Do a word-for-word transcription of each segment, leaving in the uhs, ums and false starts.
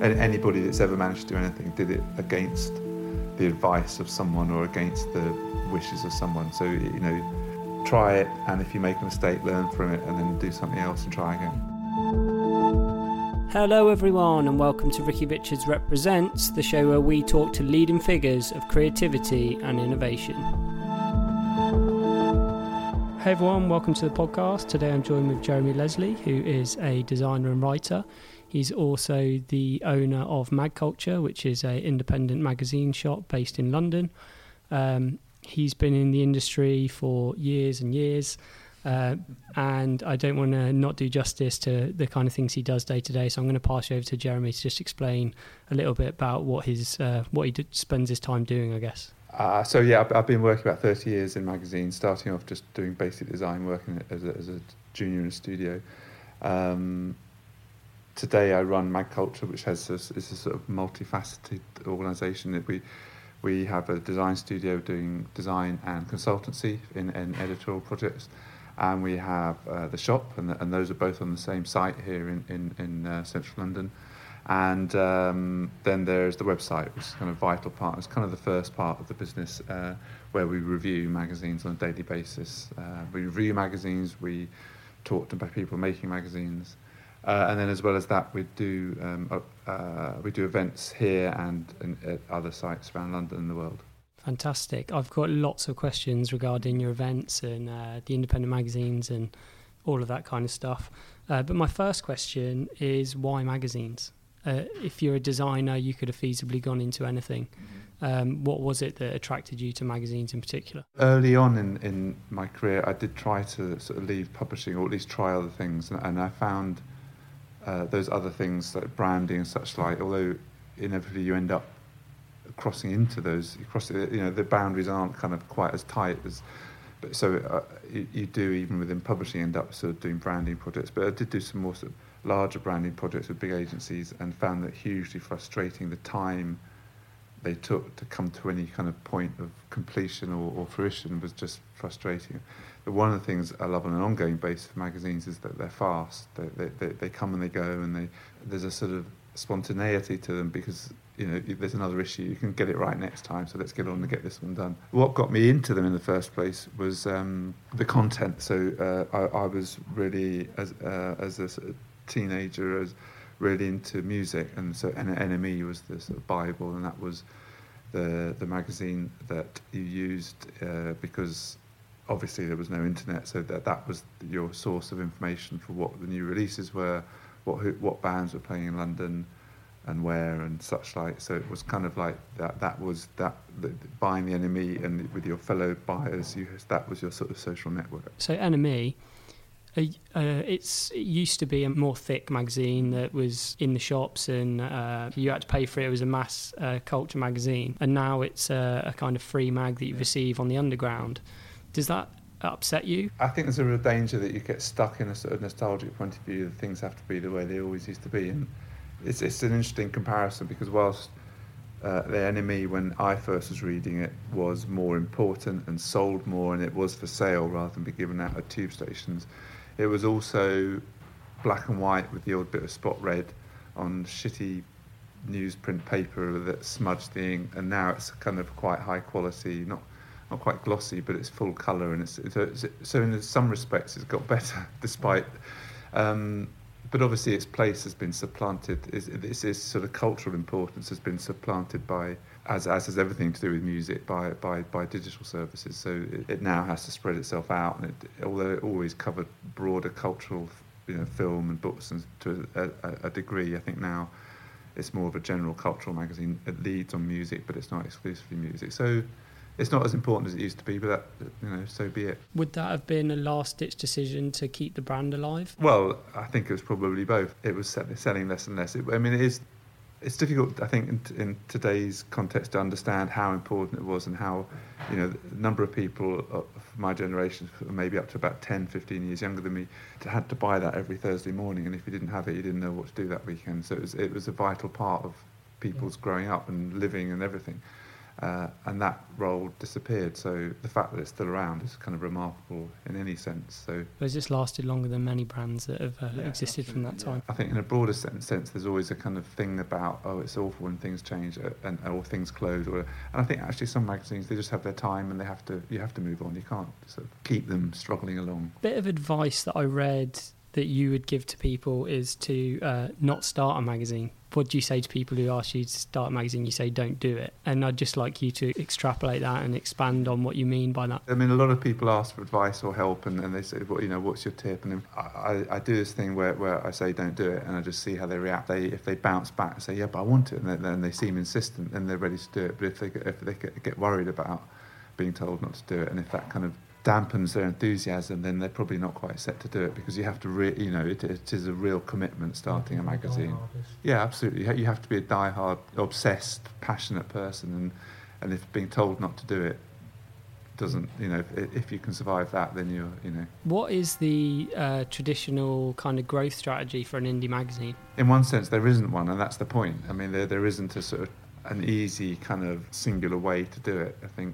And anybody that's ever managed to do anything did it against the advice of someone or against the wishes of someone. So, you know, try it, and if you make a mistake, learn from it, and then do something else and try again. Hello everyone, and welcome to Ricky Richards Represents, the show where we talk to leading figures of creativity and innovation. Hey everyone, welcome to the podcast. Today I'm joined with Jeremy Leslie, who is a designer and writer. He's also the owner of Mag Culture, which is an independent magazine shop based in London. Um, he's been in the industry for years and years. Uh, and I don't want to not do justice to the kind of things he does day to day, so I'm going to pass you over to Jeremy to just explain a little bit about what his uh, what he d- spends his time doing, I guess. Uh, so yeah, I've, I've been working about thirty years in magazines, starting off just doing basic design, working as a, as a junior in a studio. Um, today I run Mag Culture, which has a, is a sort of multifaceted organisation. That we we have a design studio doing design and consultancy in, in editorial projects. And we have uh, the shop, and, the, and those are both on the same site here in, in, in uh, central London. And um, then there's the website, which is kind of a vital part. It's kind of the first part of the business uh, where we review magazines on a daily basis. Uh, we review magazines, we talk to people making magazines. Uh, and then as well as that, we do um, uh, we do events here and, and at other sites around London and the world. Fantastic. I've got lots of questions regarding your events and uh, the independent magazines and all of that kind of stuff. Uh, but my first question is, why magazines? Uh, if you're a designer, you could have feasibly gone into anything. Um, what was it that attracted you to magazines in particular? Early on in, in my career, I did try to sort of leave publishing, or at least try other things. And, and I found uh, those other things like branding and such like, although inevitably you end up crossing into those, you cross, you know, the boundaries aren't kind of quite as tight as, but so uh, you, you do, even within publishing, end up sort of doing branding projects. But I did do some more sort of larger branding projects with big agencies and found that hugely frustrating. The time they took to come to any kind of point of completion or, or fruition was just frustrating. But one of the things I love on an ongoing basis for magazines is that they're fast. They, they, they, they come and they go, and they there's a sort of spontaneity to them because, you know, if there's another issue, you can get it right next time, so let's get on and get this one done. What got me into them in the first place was um, the content. So uh, I, I was really, as uh, as a sort of teenager, as really into music, and so N M E was the sort of Bible, and that was the the magazine that you used uh, because obviously there was no internet, so that that was your source of information for what the new releases were, what who, what bands were playing in London and where and such like. So it was kind of like that that was that the, buying the N M E and with your fellow buyers, you, that was your sort of social network. So N M E, uh, uh, it's it used to be a more thick magazine that was in the shops, and uh, you had to pay for it. It was a mass uh, culture magazine, and now it's a, a kind of free mag that you receive on the underground. Does that upset you? I think there's a real danger that you get stuck in a sort of nostalgic point of view that things have to be the way they always used to be. And It's it's an interesting comparison because whilst uh, the N M E, when I first was reading it, was more important and sold more, and it was for sale rather than be given out at tube stations, it was also black and white with the odd bit of spot red on shitty newsprint paper that smudged the ink, and now it's kind of quite high quality, not not quite glossy, but it's full colour, and it's, it's so in some respects it's got better despite. Um, But obviously its place has been supplanted, its, its sort of cultural importance has been supplanted by, as as has everything to do with music, by by, by digital services. So it, it now has to spread itself out, and it, although it always covered broader cultural, you know, film and books and to a, a, a degree, I think now it's more of a general cultural magazine. It leads on music, but it's not exclusively music. So it's not as important as it used to be, but that, you know, so be it. Would that have been a last-ditch decision to keep the brand alive? Well, I think it was probably both. It was selling less and less. It, I mean, it is. It's difficult, I think, in, in today's context to understand how important it was and how, you know, the number of people of my generation, maybe up to about ten, fifteen years younger than me, had to buy that every Thursday morning, and if you didn't have it, you didn't know what to do that weekend. So it was, it was a vital part of people's growing up and living and everything. Uh, and that role disappeared. So the fact that it's still around is kind of remarkable in any sense. So has this lasted longer than many brands that have uh, yeah, existed from that time? Yeah. I think in a broader sense, sense, there's always a kind of thing about, oh, it's awful when things change uh, and or things close. Or, and I think actually some magazines, they just have their time and they have to you have to move on. You can't sort of keep them struggling along. Bit of advice that I read that you would give to people is to uh, not start a magazine. What do you say to people who ask you to start a magazine? You say don't do it. And I'd just like you to extrapolate that and expand on what you mean by that. I mean, a lot of people ask for advice or help, and, and they say, well, you know, what's your tip? And I, I, I do this thing where, where I say don't do it, and I just see how they react. They if they bounce back and say, yeah, but I want it, and then, then they seem insistent, and they're ready to do it. But if they get, if they get, get worried about being told not to do it, and if that kind of dampens their enthusiasm, then they're probably not quite set to do it, because you have to, re- you know, it, it is a real commitment starting a magazine. Yeah, absolutely. You have to be a die-hard, obsessed, passionate person, and and if being told not to do it doesn't, you know, if, if you can survive that, then you're, you know. What is the uh, traditional kind of growth strategy for an indie magazine? In one sense, there isn't one, and that's the point. I mean, there there isn't a sort of an easy kind of singular way to do it. I think.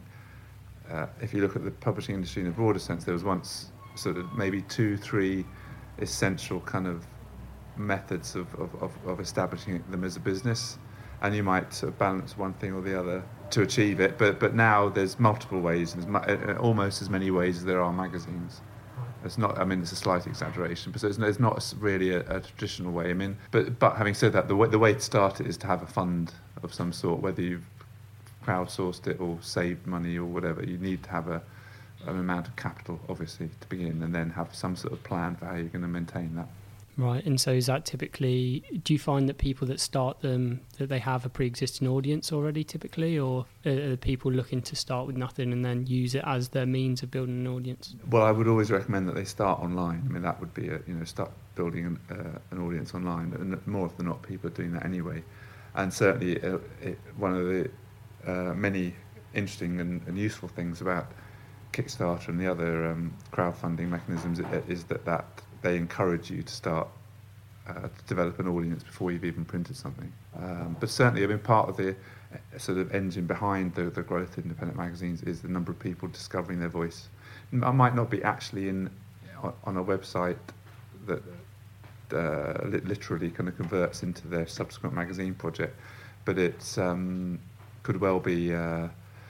Uh, if you look at the publishing industry in a broader sense, there was once sort of maybe two, three essential kind of methods of, of, of, of establishing them as a business, and you might sort of balance one thing or the other to achieve it. But but now there's multiple ways, and there's mu- uh, almost as many ways as there are magazines. It's not. I mean, it's a slight exaggeration, but it's, it's not really a, a traditional way. I mean, but but having said that, the way, the way to start it is to have a fund of some sort, whether you've crowdsourced it or saved money or whatever. You need to have a an amount of capital, obviously, to begin, and then have some sort of plan for how you're going to maintain that. Right, and so is that typically, do you find that people that start them, that they have a pre-existing audience already typically, or are people looking to start with nothing and then use it as their means of building an audience? Well, I would always recommend that they start online. I mean, that would be a, you know, start building an, uh, an audience online, and more often than not, people are doing that anyway. And certainly, uh, it, one of the uh, many interesting and, and useful things about Kickstarter and the other um, crowdfunding mechanisms is that, that they encourage you to start uh, to develop an audience before you've even printed something. Um, but certainly, I mean, part of the uh, sort of engine behind the, the growth of independent magazines is the number of people discovering their voice. I might not be actually in on a website that uh, literally kind of converts into their subsequent magazine project, but it's um, could well be. Uh,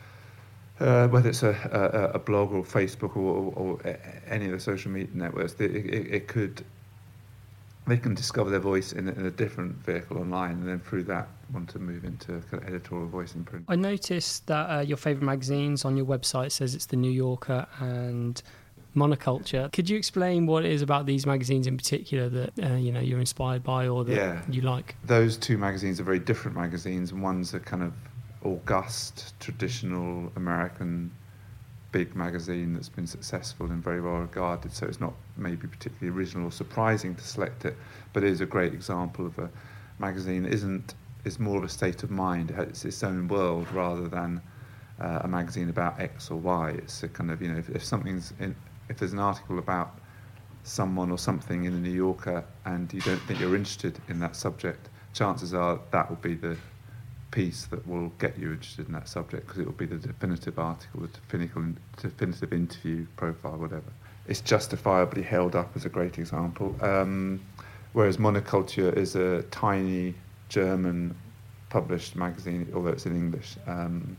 Uh, whether it's a, a, a blog or Facebook or, or, or any of the social media networks, it, it, it could, they can discover their voice in a, in a different vehicle online, and then through that want to move into kind of editorial voice in print. I noticed that uh, your favourite magazines on your website says it's The New Yorker and Monoculture. Could you explain what it is about these magazines in particular that uh, you know you're inspired by or that yeah. you like? Those two magazines are very different magazines, and one's a kind of august, traditional American big magazine that's been successful and very well regarded, so it's not maybe particularly original or surprising to select it, but it is a great example of a magazine that isn't, is more of a state of mind. It has its own world rather than uh, a magazine about X or Y. It's a kind of, you know, if, if something's in, if there's an article about someone or something in the New Yorker and you don't think you're interested in that subject, chances are that will be the piece that will get you interested in that subject, because it will be the definitive article, the definitive, definitive interview, profile, whatever. It's justifiably held up as a great example. Um, whereas Monoculture is a tiny German published magazine, although it's in English. Um,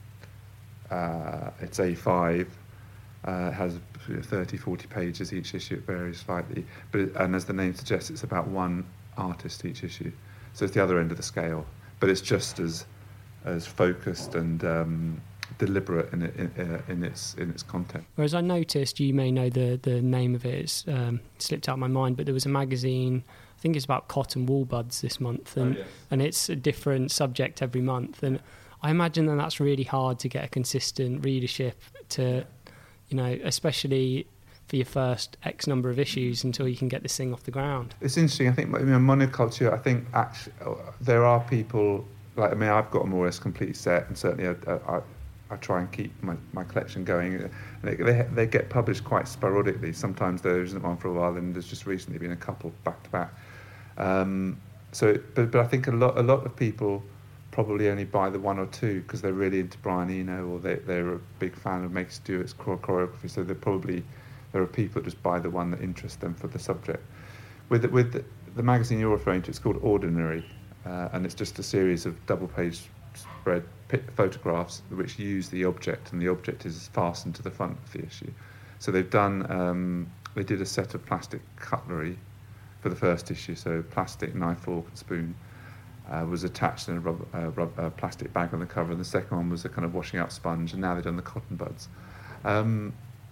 uh, it's A five, uh, has thirty, forty pages each issue, it varies slightly. But it, and as the name suggests, it's about one artist each issue. So it's the other end of the scale. But it's just as as focused and um, deliberate in, it, in, uh, in its in its content. Whereas I noticed, you may know the the name of it, it's um, slipped out of my mind, but there was a magazine, I think it's about cotton wool buds this month, and, oh, yes. and it's a different subject every month. And I imagine that that's really hard to get a consistent readership to, you know, especially for your first X number of issues until you can get this thing off the ground. It's interesting. I think, you know, Monoculture, I think actually there are people, like, I mean, I've got a more or less complete set, and certainly I, I, I try and keep my, my collection going. They, they they get published quite sporadically. Sometimes there isn't one for a while, and there's just recently been a couple back to back. Um, so, but but I think a lot a lot of people probably only buy the one or two because they're really into Brian Eno, or they, they're a big fan of Meg Stewart's choreography. So they're probably, there are people that just buy the one that interests them for the subject. With the, with the, the magazine you're referring to, it's called Ordinary, uh, and it's just a series of double-page spread photographs which use the object, and the object is fastened to the front of the issue. So they've done, um, they did a set of plastic cutlery for the first issue, so plastic knife, fork and spoon uh, was attached in a rubber, uh, rubber, uh, plastic bag on the cover, and the second one was a kind of washing out sponge, and now they've done the cotton buds. Um,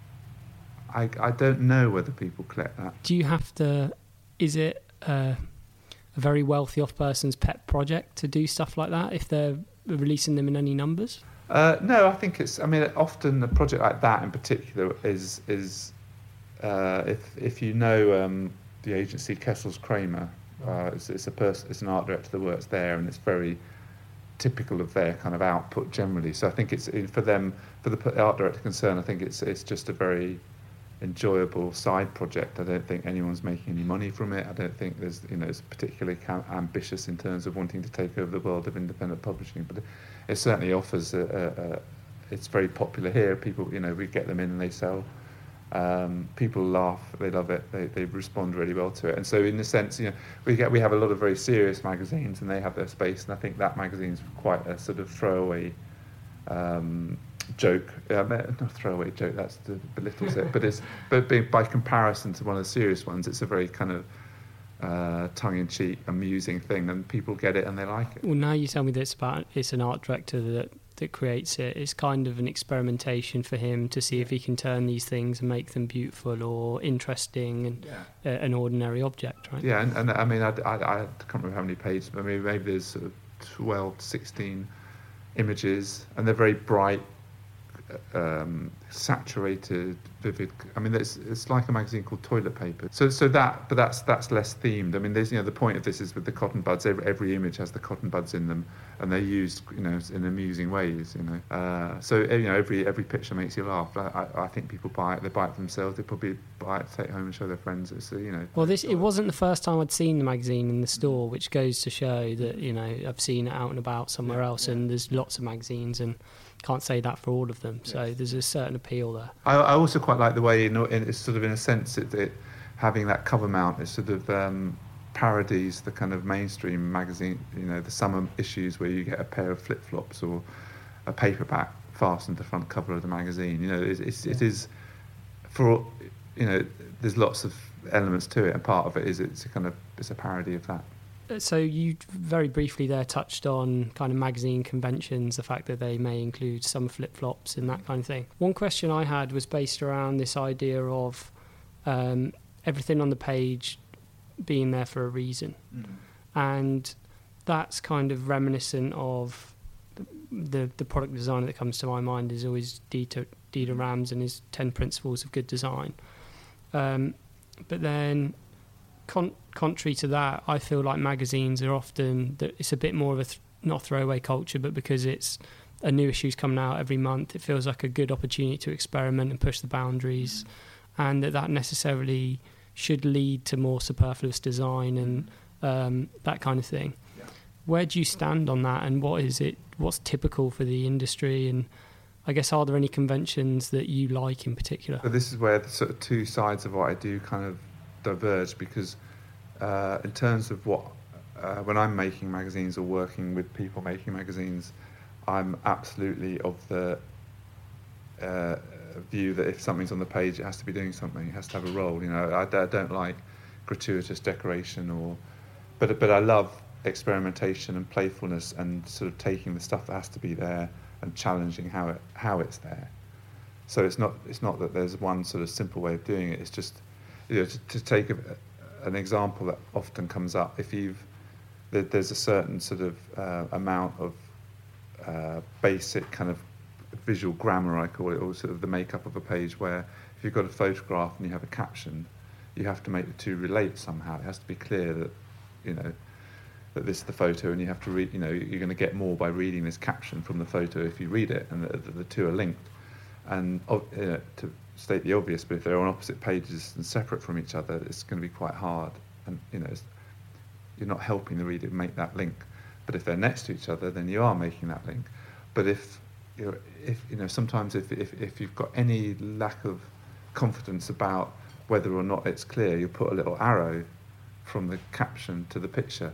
I, I don't know whether people collect that. Do you have to, is it uh, a very wealthy off person's pet project to do stuff like that if they're releasing them in any numbers? Uh, no, I think it's, I mean, often a project like that in particular is, is uh, if if you know um, the agency Kessels Kramer, uh, it's, it's a person, it's an art director that works there, and it's very typical of their kind of output generally. So I think it's, for them, for the art director concerned, I think it's it's just a very enjoyable side project. I don't think anyone's making any money from it. I don't think there's, you know, it's particularly ambitious in terms of wanting to take over the world of independent publishing, but it certainly offers a, a, a it's very popular here. People, you know, we get them in and they sell. Um, people laugh, they love it, they, they respond really well to it. And so in the sense, you know, we get we have a lot of very serious magazines and they have their space, and I think that magazine's quite a sort of throwaway um, joke, uh, not a throwaway joke, that's the belittles it, but it's but by comparison to one of the serious ones, it's a very kind of uh, tongue-in-cheek, amusing thing, and people get it and they like it. Well, now you tell me that it's about it's an art director that that creates it. It's kind of an experimentation for him to see if he can turn these things and make them beautiful or interesting and yeah. uh, an ordinary object, right? Yeah, and, and I mean, I, I, I can't remember how many pages, but maybe, maybe there's sort of twelve, sixteen images, and they're very bright, um, saturated, vivid. I mean, it's it's like a magazine called Toilet Paper. So so that, but that's that's less themed. I mean, there's, you know, the point of this is with the cotton buds. Every, every image has the cotton buds in them, and they're used, you know, in amusing ways. You know, uh, so you know, every every picture makes you laugh. I, I think people buy it. They buy it for themselves. They probably buy it to take home and show their friends. It's, you know. Well, this it wasn't the first time I'd seen the magazine in the store, which goes to show that, you know, I've seen it out and about somewhere yeah, else, yeah. and there's lots of magazines and. Can't say that for all of them, so yes. There's a certain appeal there. I, I also quite like the way, in, in, it's sort of in a sense, it, it having that cover mount, it sort of um, parodies the kind of mainstream magazine, you know, the summer issues where you get a pair of flip-flops or a paperback fastened to the front cover of the magazine. You know, it, it's, yeah. it is, for, you know, there's lots of elements to it, and part of it is it's a kind of, it's a parody of that. So you very briefly there touched on kind of magazine conventions, the fact that they may include some flip-flops and that kind of thing. One question I had was based around this idea of um, everything on the page being there for a reason. Mm. And that's kind of reminiscent of the, the, the product designer that comes to my mind is always Dieter, Dieter Rams and his ten principles of good design. Um, but then... Con- contrary to that, I feel like magazines are often that it's a bit more of a th- not throwaway culture, but because it's a new issue's coming out every month, it feels like a good opportunity to experiment and push the boundaries, mm-hmm. and that that necessarily should lead to more superfluous design and um, that kind of thing. Yeah. Where do you stand on that, and what is it? What's typical for the industry, and I guess are there any conventions that you like in particular? So this is where the sort of two sides of what I do kind of diverge, because uh, in terms of what uh, when I'm making magazines or working with people making magazines, I'm absolutely of the uh, view that if something's on the page, it has to be doing something. It has to have a role. You know, I, I don't like gratuitous decoration, or but but I love experimentation and playfulness and sort of taking the stuff that has to be there and challenging how it how it's there. So it's not it's not that there's one sort of simple way of doing it. It's just, you know, to, to take a, an example that often comes up, if you've, there, there's a certain sort of uh, amount of uh, basic kind of visual grammar, I call it, or sort of the makeup of a page, where if you've got a photograph and you have a caption, you have to make the two relate somehow. It has to be clear that, you know, that this is the photo, and you have to read, you know, you're going to get more by reading this caption from the photo if you read it, and the, the, the two are linked. And uh, to state the obvious, but if they're on opposite pages and separate from each other, it's going to be quite hard, and you know, you're not helping the reader make that link. But if they're next to each other, then you are making that link. But if you know, if you know, sometimes if if if you've got any lack of confidence about whether or not it's clear, you put a little arrow from the caption to the picture.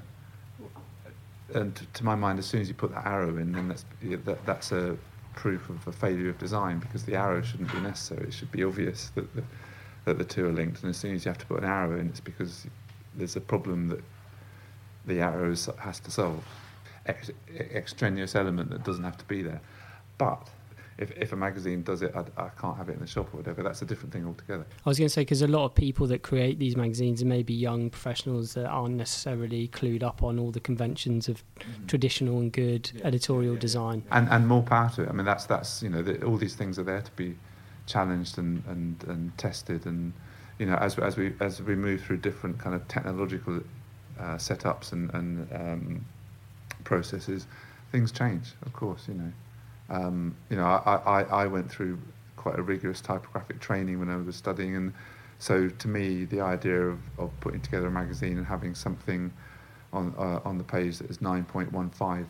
And to, to my mind, as soon as you put that arrow in, then that's that, that's a proof of a failure of design, because the arrow shouldn't be necessary. It should be obvious that the, that the two are linked. And as soon as you have to put an arrow in, it's because there's a problem that the arrow has to solve. Ex- extraneous element that doesn't have to be there. But if if a magazine does it, I, I can't have it in the shop or whatever. That's a different thing altogether. I was going to say, because a lot of people that create these magazines are maybe young professionals that aren't necessarily clued up on all the conventions of mm-hmm. traditional and good yeah. editorial yeah. design. And and more power to it. I mean, that's that's you know, the, all these things are there to be challenged and, and, and tested. And you know, as as we as we move through different kind of technological uh, setups and and um, processes, things change. Of course, you know. Um, you know, I, I, I went through quite a rigorous typographic training when I was studying, and so to me, the idea of, of putting together a magazine and having something on uh, on the page that is nine point one five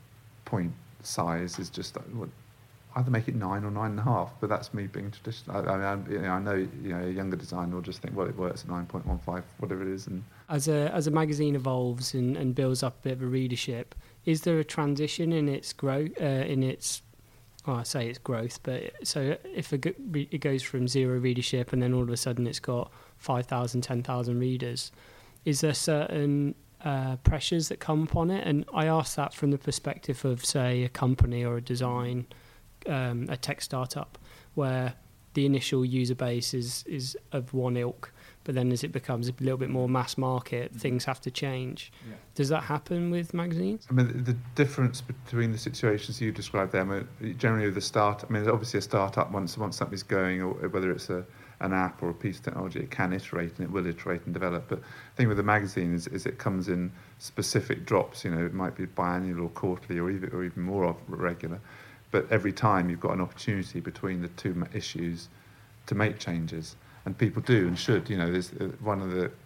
point size is just well, either make it nine or nine and a half. But that's me being traditional. I, I, mean, you know, I know you know a younger designer will just think, well, it works at nine point one five, whatever it is. And as a as a magazine evolves and, and builds up a bit of a readership, is there a transition in its growth uh, in its Well, I say it's growth, but so if it goes from zero readership and then all of a sudden it's got five thousand, ten thousand readers, is there certain uh, pressures that come upon it? And I ask that from the perspective of, say, a company or a design, um, a tech startup, where the initial user base is, is of one ilk, but then as it becomes a little bit more mass market, mm-hmm. things have to change. Yeah. Does that happen with magazines? I mean, the difference between the situations you described there, I mean, generally with a start, I mean, obviously a startup, once once something's going, or whether it's a an app or a piece of technology, it can iterate and it will iterate and develop. But the thing with the magazine is, is it comes in specific drops. You know, it might be biannual or quarterly or even or even more regular. But every time you've got an opportunity between the two issues to make changes. And people do and should. You know, there's uh, one of the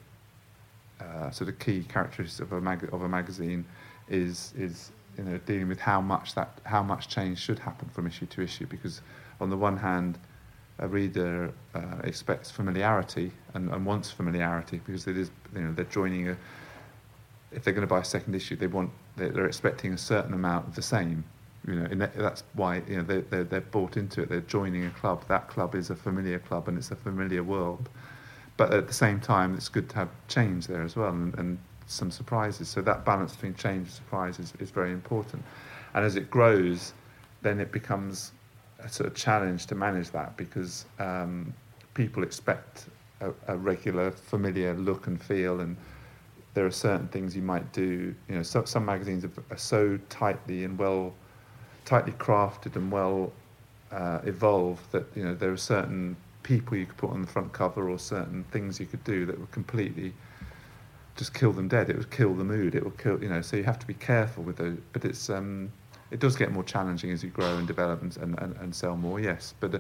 uh, sort of key characteristics of a mag- of a magazine is is you know dealing with how much that how much change should happen from issue to issue. Because on the one hand, a reader uh, expects familiarity and, and wants familiarity, because it is you know they're joining a. If they're going to buy a second issue, they want they're, they're expecting a certain amount of the same. You know, and that's why you know they they're, they're bought into it. They're joining a club. That club is a familiar club, and it's a familiar world. But at the same time, it's good to have change there as well, and, and some surprises. So that balance between change and surprise is, is very important. And as it grows, then it becomes a sort of challenge to manage that, because um, people expect a, a regular, familiar look and feel, and there are certain things you might do. You know, so, some magazines are, are so tightly and well. tightly crafted and well uh, evolved that you know there are certain people you could put on the front cover or certain things you could do that would completely just kill them dead. It would kill the mood. It would kill you know. So you have to be careful with those. But it's um, it does get more challenging as you grow and develop and and, and sell more. Yes, but. Uh,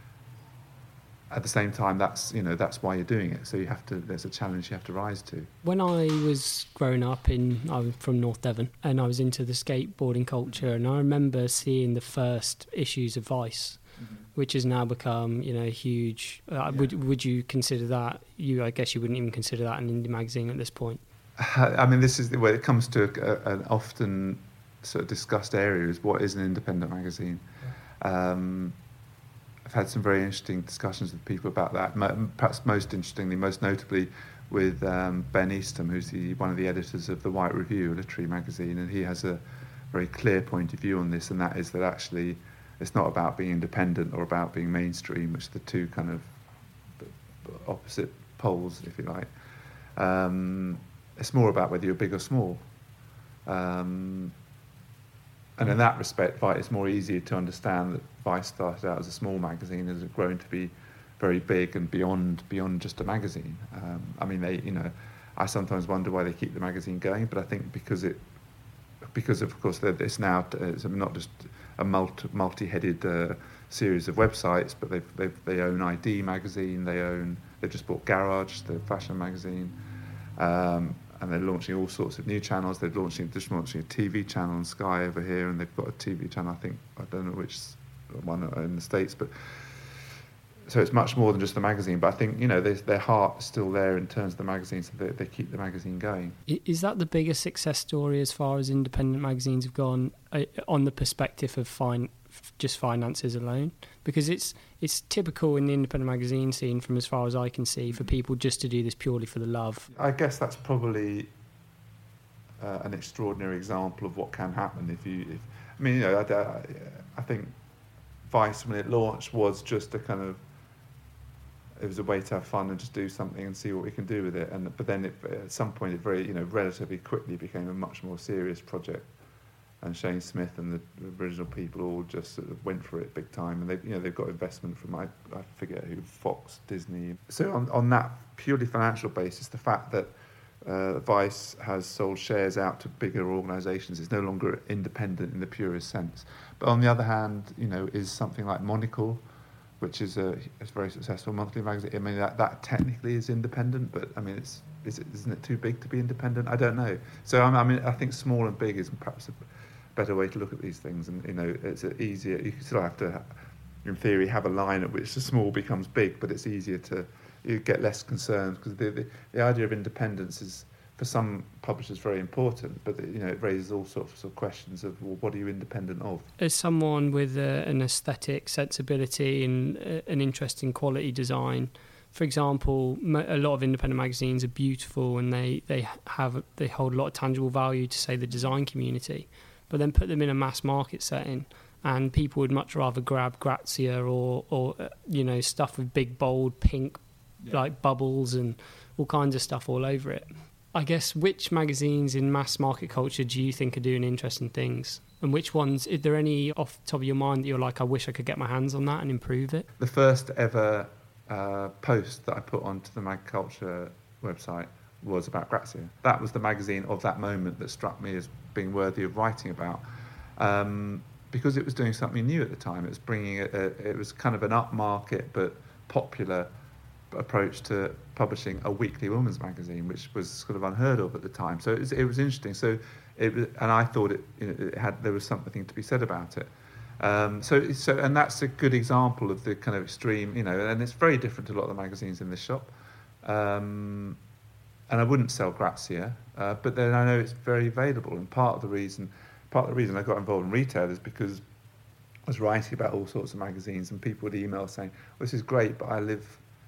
At the same time, that's you know that's why you're doing it. So you have to. There's a challenge you have to rise to. When I was growing up in, I'm from North Devon, and I was into the skateboarding culture, and I remember seeing the first issues of Vice, mm-hmm. which has now become you know huge. Uh, yeah. Would would you consider that? You I guess you wouldn't even consider that an indie magazine at this point. I mean, this is the way it comes to a, an often sort of discussed area is what is an independent magazine. Yeah. Um, I've had some very interesting discussions with people about that. Perhaps most interestingly, most notably, with um, Ben Eastham, who's the, one of the editors of the White Review, a literary magazine, and he has a very clear point of view on this, and that is that actually it's not about being independent or about being mainstream, which are the two kind of opposite poles, if you like. Um, it's more about whether you're big or small. Um, And in that respect, it's more easier to understand that Vice started out as a small magazine, has grown to be very big and beyond beyond just a magazine. Um, I mean, they, you know, I sometimes wonder why they keep the magazine going, but I think because it, because of, of course, it's now it's not just a multi, multi-headed uh, series of websites, but they they they own I D magazine, they own they've just bought Garage, the fashion magazine. Um, and they're launching all sorts of new channels. They're launching just launching a T V channel on Sky over here, and they've got a T V channel. I think I don't know which one in the States, but so it's much more than just the magazine. But I think you know their heart is still there in terms of the magazine, so they, they keep the magazine going. Is that the biggest success story as far as independent magazines have gone uh, on the perspective of fine, just finances alone? Because it's it's typical in the independent magazine scene, from as far as I can see, for people just to do this purely for the love. I guess that's probably uh, an extraordinary example of what can happen if you. If, I mean, you know, I, I, I think Vice, when it launched, was just a kind of, it was a way to have fun and just do something and see what we can do with it. And but then it, at some point, it very, you know, relatively quickly became a much more serious project. And Shane Smith and the original people all just sort of went for it big time, and they, you know, they've got investment from I, I forget who, Fox, Disney. So on on that purely financial basis, the fact that uh, Vice has sold shares out to bigger organisations is no longer independent in the purest sense. But on the other hand, you know, is something like Monocle, which is a, a very successful monthly magazine. I mean, that, that technically is independent, but I mean, it's is it, isn't it too big to be independent? I don't know. So I mean, I think small and big is perhaps a better way to look at these things, and you know, it's easier. You still have to, in theory, have a line at which the small becomes big, but it's easier to, you get less concerned, because the, the the idea of independence is for some publishers very important, but you know, it raises all sorts of questions of, well, what are you independent of? As someone with a, an aesthetic sensibility and a, an interest in quality design, for example, a lot of independent magazines are beautiful and they they have they hold a lot of tangible value to, say, the design community. But then put them in a mass market setting, and people would much rather grab Grazia or, or uh, you know, stuff with big, bold, pink, yeah. like bubbles and all kinds of stuff all over it. I guess, which magazines in mass market culture do you think are doing interesting things? And which ones, is there any off the top of your mind that you're like, I wish I could get my hands on that and improve it? The first ever uh, post that I put onto the Mag Culture website was about Grazia. That was the magazine of that moment that struck me as being worthy of writing about, um, because it was doing something new at the time. It was bringing a, a, it was kind of an upmarket but popular approach to publishing a weekly women's magazine, which was sort of unheard of at the time. So it was, it was interesting. So it was, and I thought it, you know, it had there was something to be said about it. Um, so so and that's a good example of the kind of extreme, you know, and it's very different to a lot of the magazines in this shop. Um, And I wouldn't sell Grazia, uh, but then I know it's very available. And part of the reason, part of the reason I got involved in retail is because I was writing about all sorts of magazines, and people would email saying, well, "This is great, but I live,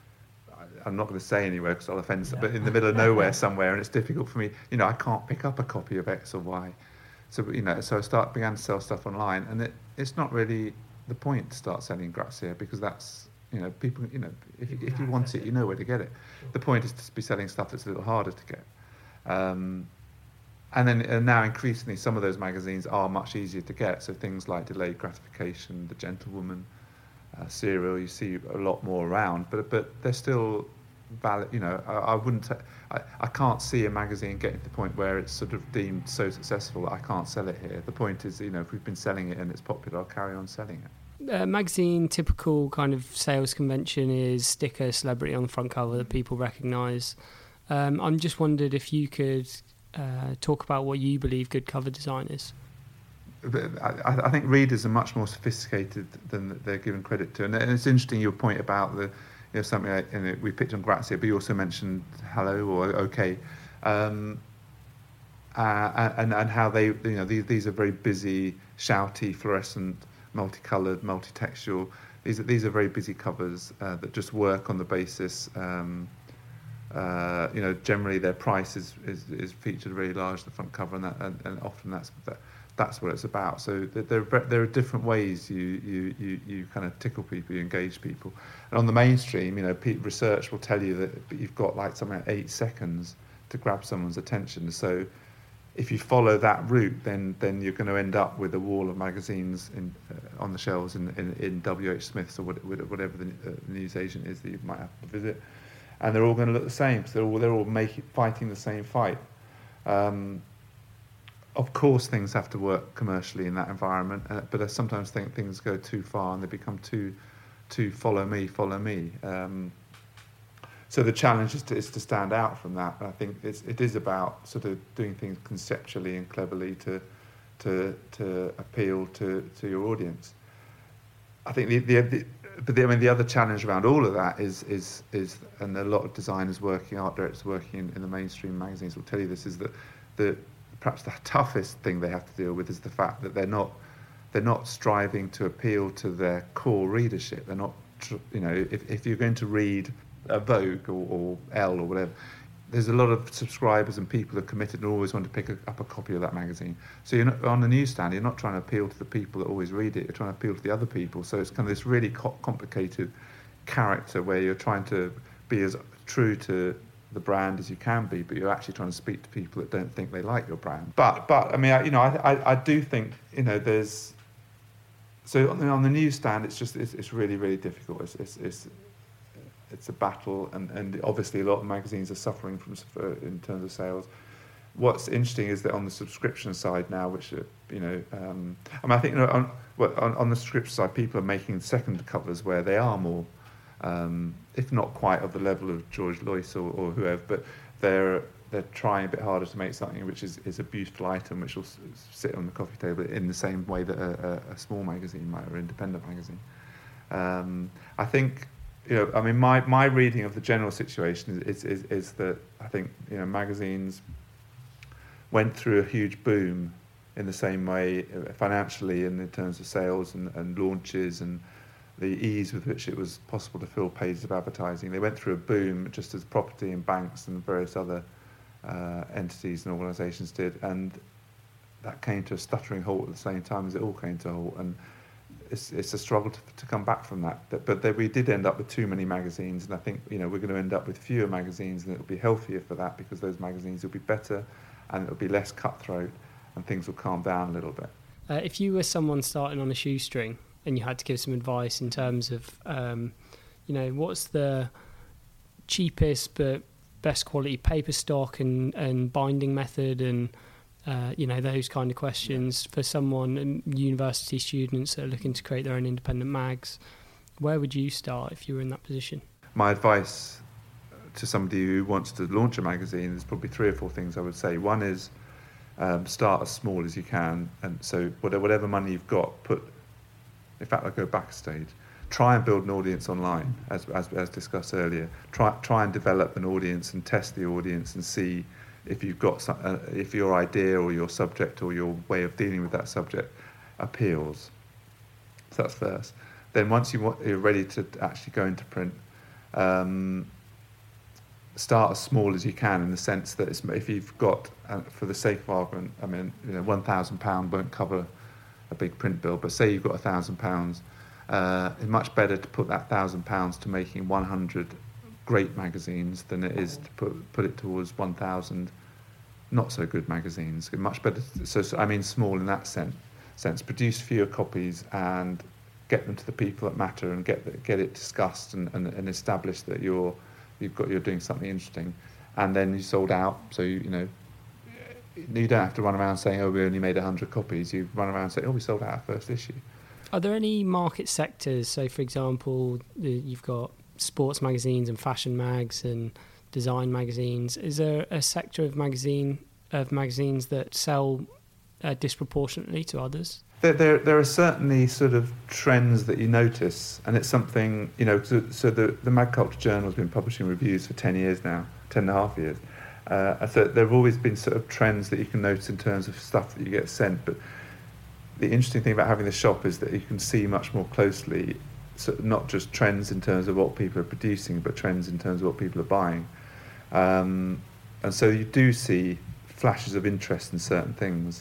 I'm not going to say anywhere because I'll offend some, yeah. but in the middle of nowhere somewhere, and it's difficult for me. You know, I can't pick up a copy of X or Y." So you know, so I start began to sell stuff online, and it, it's not really the point to start selling Grazia, because that's, you know, people, you know, if you, if you want it, you know where to get it. The point is to be selling stuff that's a little harder to get. Um, and then and now increasingly some of those magazines are much easier to get. So things like Delayed Gratification, The Gentlewoman, uh, Serial, you see a lot more around, but but they're still valid. You know, I, I wouldn't, I, I can't see a magazine getting to the point where it's sort of deemed so successful that I can't sell it here. The point is, you know, if we've been selling it and it's popular, I'll carry on selling it. Uh, magazine typical kind of sales convention is sticker, celebrity on the front cover that people recognise. Um, I'm just wondered if you could uh, talk about what you believe good cover design is. I, I think readers are much more sophisticated than they're given credit to, and it's interesting your point about the, you know, something like, you know, we picked on Grazia, but you also mentioned Hello or OK, um, uh, and and how they, you know, these these are very busy, shouty, fluorescent, multicoloured, multi-textual. These are, these are very busy covers uh, that just work on the basis. Um, uh, you know, generally their price is, is, is featured very large, the front cover, and, that, and, and often that's that, that's what it's about. So there there are different ways you you you you kind of tickle people, you engage people. And on the mainstream, you know, research will tell you that you've got like something like eight seconds to grab someone's attention. So if you follow that route, then then you're going to end up with a wall of magazines in, uh, on the shelves in, in, in W H Smith's or whatever the uh, news agent is that you might have to visit, and they're all going to look the same because they're all they're all making fighting the same fight. Um, of course, things have to work commercially in that environment, uh, but I sometimes think things go too far and they become too too follow me, follow me. Um, so the challenge is to, is to stand out from that. And I think it's, it is about sort of doing things conceptually and cleverly to to to appeal to, to your audience. I think the, the, the but the, I mean the other challenge around all of that is is is and a lot of designers working, art directors working in, in the mainstream magazines will tell you this, is that the perhaps the toughest thing they have to deal with is the fact that they're not they're not striving to appeal to their core readership. They're not, you know, if if you're going to read a Vogue or, or Elle or whatever, there's a lot of subscribers and people are committed and always want to pick a, up a copy of that magazine. So you're not on the newsstand, you're not trying to appeal to the people that always read it, you're trying to appeal to the other people. So it's kind of this really co- complicated character where you're trying to be as true to the brand as you can be, but you're actually trying to speak to people that don't think they like your brand. But, but I mean, I, you know, I, I, I do think, you know, there's, so on the, on the newsstand, it's just, it's, it's really, really difficult. It's, it's, it's, It's a battle, and, and obviously a lot of magazines are suffering from uh, in terms of sales. What's interesting is that on the subscription side now, which are, you know, um, I mean, I think you know, on, well, on on the subscription side, people are making second covers where they are more, um, if not quite of the level of George Lois or, or whoever, but they're they're trying a bit harder to make something which is, is a beautiful item, which will s- sit on the coffee table in the same way that a, a, a small magazine might, or independent magazine. Um, I think. You know, I mean, my, my reading of the general situation is, is is that I think, you know, magazines went through a huge boom in the same way financially and in terms of sales and, and launches and the ease with which it was possible to fill pages of advertising. They went through a boom just as property and banks and various other uh, entities and organisations did, and that came to a stuttering halt at the same time as it all came to a halt. And It's, it's a struggle to, to come back from that. But, but they, we did end up with too many magazines, and I think, you know, we're going to end up with fewer magazines, and it'll be healthier for that because those magazines will be better and it'll be less cutthroat and things will calm down a little bit. Uh, if you were someone starting on a shoestring and you had to give some advice in terms of, um, you know, what's the cheapest but best quality paper stock and, and binding method and Uh, you know, those kind of questions for someone, and university students that are looking to create their own independent mags, where would you start if you were in that position? My advice to somebody who wants to launch a magazine, there's probably three or four things I would say. One is um, start as small as you can, and so whatever money you've got, put, in fact, I'll go back a stage. Try and build an audience online, as as, as discussed earlier. Try try and develop an audience and test the audience and see if you've got some, uh, if your idea or your subject or your way of dealing with that subject appeals. So that's first. Then once you want, you're ready to actually go into print, um, start as small as you can in the sense that it's, if you've got, uh, for the sake of argument, I mean, you know, one thousand pounds won't cover a big print bill, but say you've got one thousand pounds, uh, it's much better to put that one thousand pounds to making one hundred great magazines than it is to put put it towards one thousand not so good magazines. Much better. So, so I mean, small in that sense. Sense. Produce fewer copies and get them to the people that matter, and get get it discussed and, and, and establish that you're you've got you're doing something interesting, and then you sold out. So you, you know you don't have to run around saying, oh, we only made a hundred copies. You run around and say, oh, we sold out our first issue. Are there any market sectors? So, for example, you've got sports magazines and fashion mags and design magazines. Is there a sector of magazine of magazines that sell uh, disproportionately to others? There, there, there are certainly sort of trends that you notice, and it's something, you know. So, so the the Mag Culture Journal has been publishing reviews for ten years now, ten and a half years. Uh, so there have always been sort of trends that you can notice in terms of stuff that you get sent. But the interesting thing about having the shop is that you can see much more closely. So not just trends in terms of what people are producing, but trends in terms of what people are buying. Um, and so you do see flashes of interest in certain things,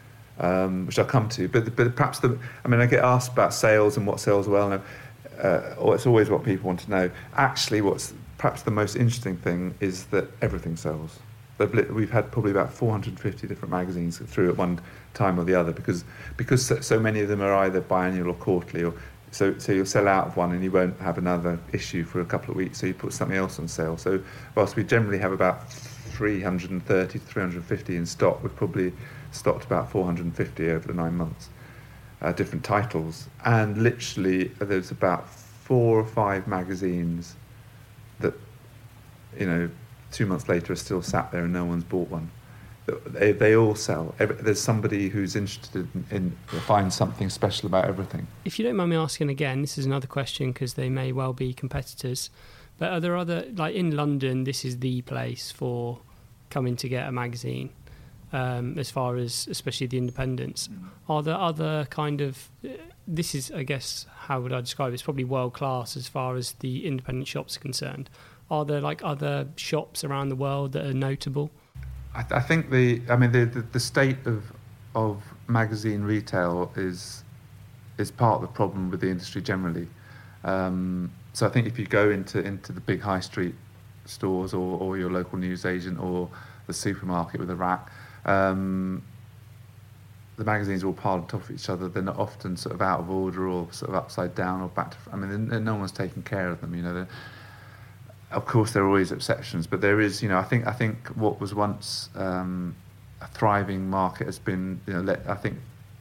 um, which I'll come to. But but perhaps the I mean I get asked about sales and what sells well. And, uh, or it's always what people want to know. Actually, what's perhaps the most interesting thing is that everything sells. We've had probably about four hundred fifty different magazines through at one time or the other, because because so, so many of them are either biannual or quarterly, or So, so you'll sell out of one and you won't have another issue for a couple of weeks, so you put something else on sale. So whilst we generally have about three hundred thirty to three hundred fifty in stock, we've probably stocked about four hundred fifty over the nine months, uh, different titles. And literally there's about four or five magazines that you know, two months later are still sat there and no one's bought one. They, they all sell. Every, there's somebody who's interested in, in finds something special about everything. If you don't mind me asking again, this is another question because they may well be competitors, but are there other, like in London, this is the place for coming to get a magazine, um, as far as especially the independents. Mm. Are there other kind of, this is, I guess, how would I describe it? It's probably world class as far as the independent shops are concerned. Are there like other shops around the world that are notable? I, th- I think the, I mean, the, the, the state of of magazine retail is is part of the problem with the industry generally. Um, so I think if you go into into the big high street stores or, or your local newsagent or the supermarket with a rack, um, the magazines are all piled on top of each other. They're not often sort of out of order or sort of upside down or back to. I mean, no one's taking care of them. You know. Of course, there are always exceptions, but there is, you know, I think I think what was once um, a thriving market has been, you know, let, I think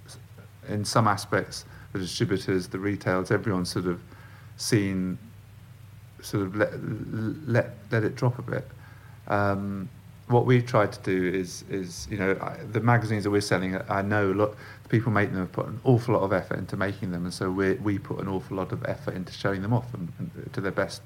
in some aspects, the distributors, the retailers, everyone's sort of seen, sort of let let let it drop a bit. Um, what we've tried to do is is you know I, the magazines that we're selling, I know look, the people making them have put an awful lot of effort into making them, and so we we put an awful lot of effort into showing them off and, and to their best.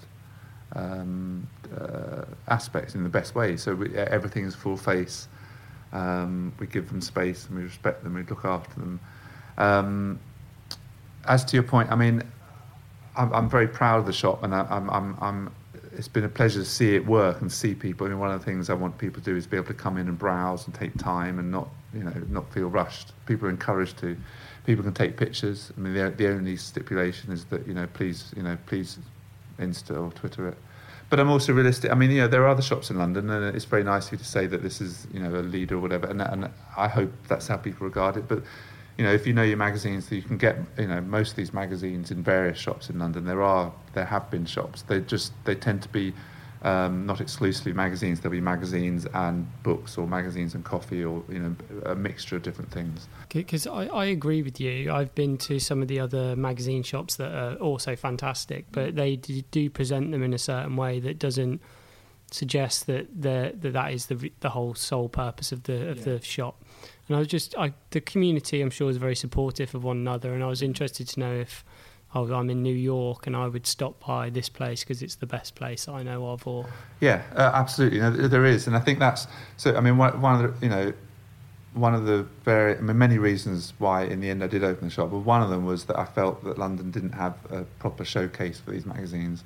Um, uh, aspects in the best way. So we, everything is full face. Um, we give them space and we respect them. We look after them. Um, as to your point, I mean, I'm, I'm very proud of the shop, and I, I'm, I'm, I'm. It's been a pleasure to see it work and see people. I mean, one of the things I want people to do is be able to come in and browse and take time and not, you know, not feel rushed. People are encouraged to. People can take pictures. I mean, the, the only stipulation is that you know, please, you know, please. Insta or Twitter it. But I'm also realistic. I mean, you know, there are other shops in London, and it's very nice of you to say that this is, you know, a leader or whatever, and, and I hope that's how people regard it. But, you know, if you know your magazines, you can get, you know, most of these magazines in various shops in London. There are, there have been shops. They just, they tend to be um, not exclusively magazines. There'll be magazines and books, or magazines and coffee, or, you know, a mixture of different things. Because I, I agree with you. I've been to some of the other magazine shops that are also fantastic, but they do present them in a certain way that doesn't suggest that that that is the the whole sole purpose of the of yeah. the shop. And I was just, I, the community, I'm sure, is very supportive of one another, and I was interested to know if oh, I'm in New York and I would stop by this place because it's the best place I know of, or yeah, uh, absolutely. You know, there is, and I think that's so. I mean, one, one of the, you know. One of the very, I mean, many reasons why in the end I did open the shop, but one of them was that I felt that London didn't have a proper showcase for these magazines,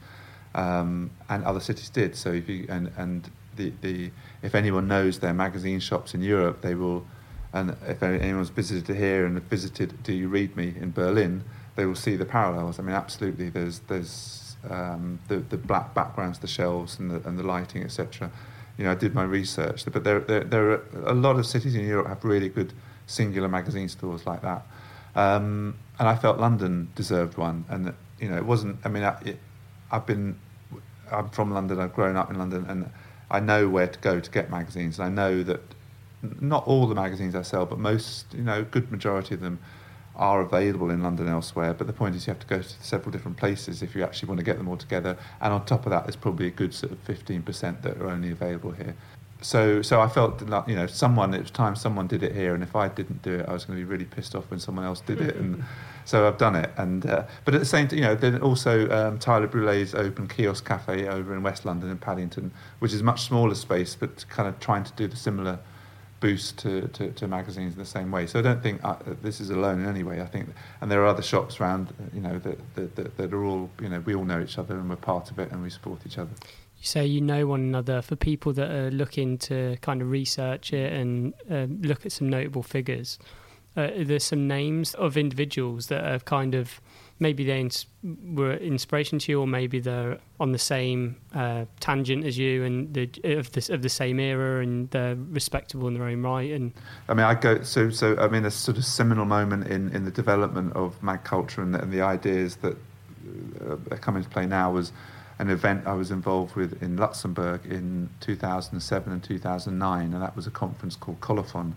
um, and other cities did. So if you and and the, the if anyone knows their magazine shops in Europe, they will, and if anyone's visited here and visited Do You Read Me in Berlin, they will see the parallels. I mean, absolutely. There's there's um, the the black backgrounds, the shelves, and the and the lighting, et cetera. You know, I did my research, but there, there, there are a lot of cities in Europe have really good singular magazine stores like that, um, and I felt London deserved one. And you know, it wasn't. I mean, I, it, I've been, I'm from London. I've grown up in London, and I know where to go to get magazines. And I know that not all the magazines I sell, but most, you know, good majority of them are available in London elsewhere, but the point is you have to go to several different places if you actually want to get them all together, and on top of that there's probably a good sort of fifteen percent that are only available here. So so I felt that, you know, someone, it was time someone did it here, and if I didn't do it I was going to be really pissed off when someone else did it, and so I've done it. And uh, but at the same time, you know, then also um, Tyler Brulet's open kiosk cafe over in West London in Paddington, which is a much smaller space but kind of trying to do the similar boost to, to, to magazines in the same way. So I don't think uh, this is alone in any way. I think, and there are other shops around, you know, that, that, that, that are all, you know, we all know each other and we're part of it and we support each other. You say you know one another. For people that are looking to kind of research it and uh, look at some notable figures, uh, there's some names of individuals that have kind of, maybe they ins- were inspiration to you, or maybe they're on the same uh, tangent as you and the, of, the, of the same era, and they're respectable in their own right. And I mean, I go so so. I mean, a sort of seminal moment in, in the development of mag culture and the, and the ideas that uh, come into play now was an event I was involved with in Luxembourg in two thousand seven and two thousand nine, and that was a conference called Colophon.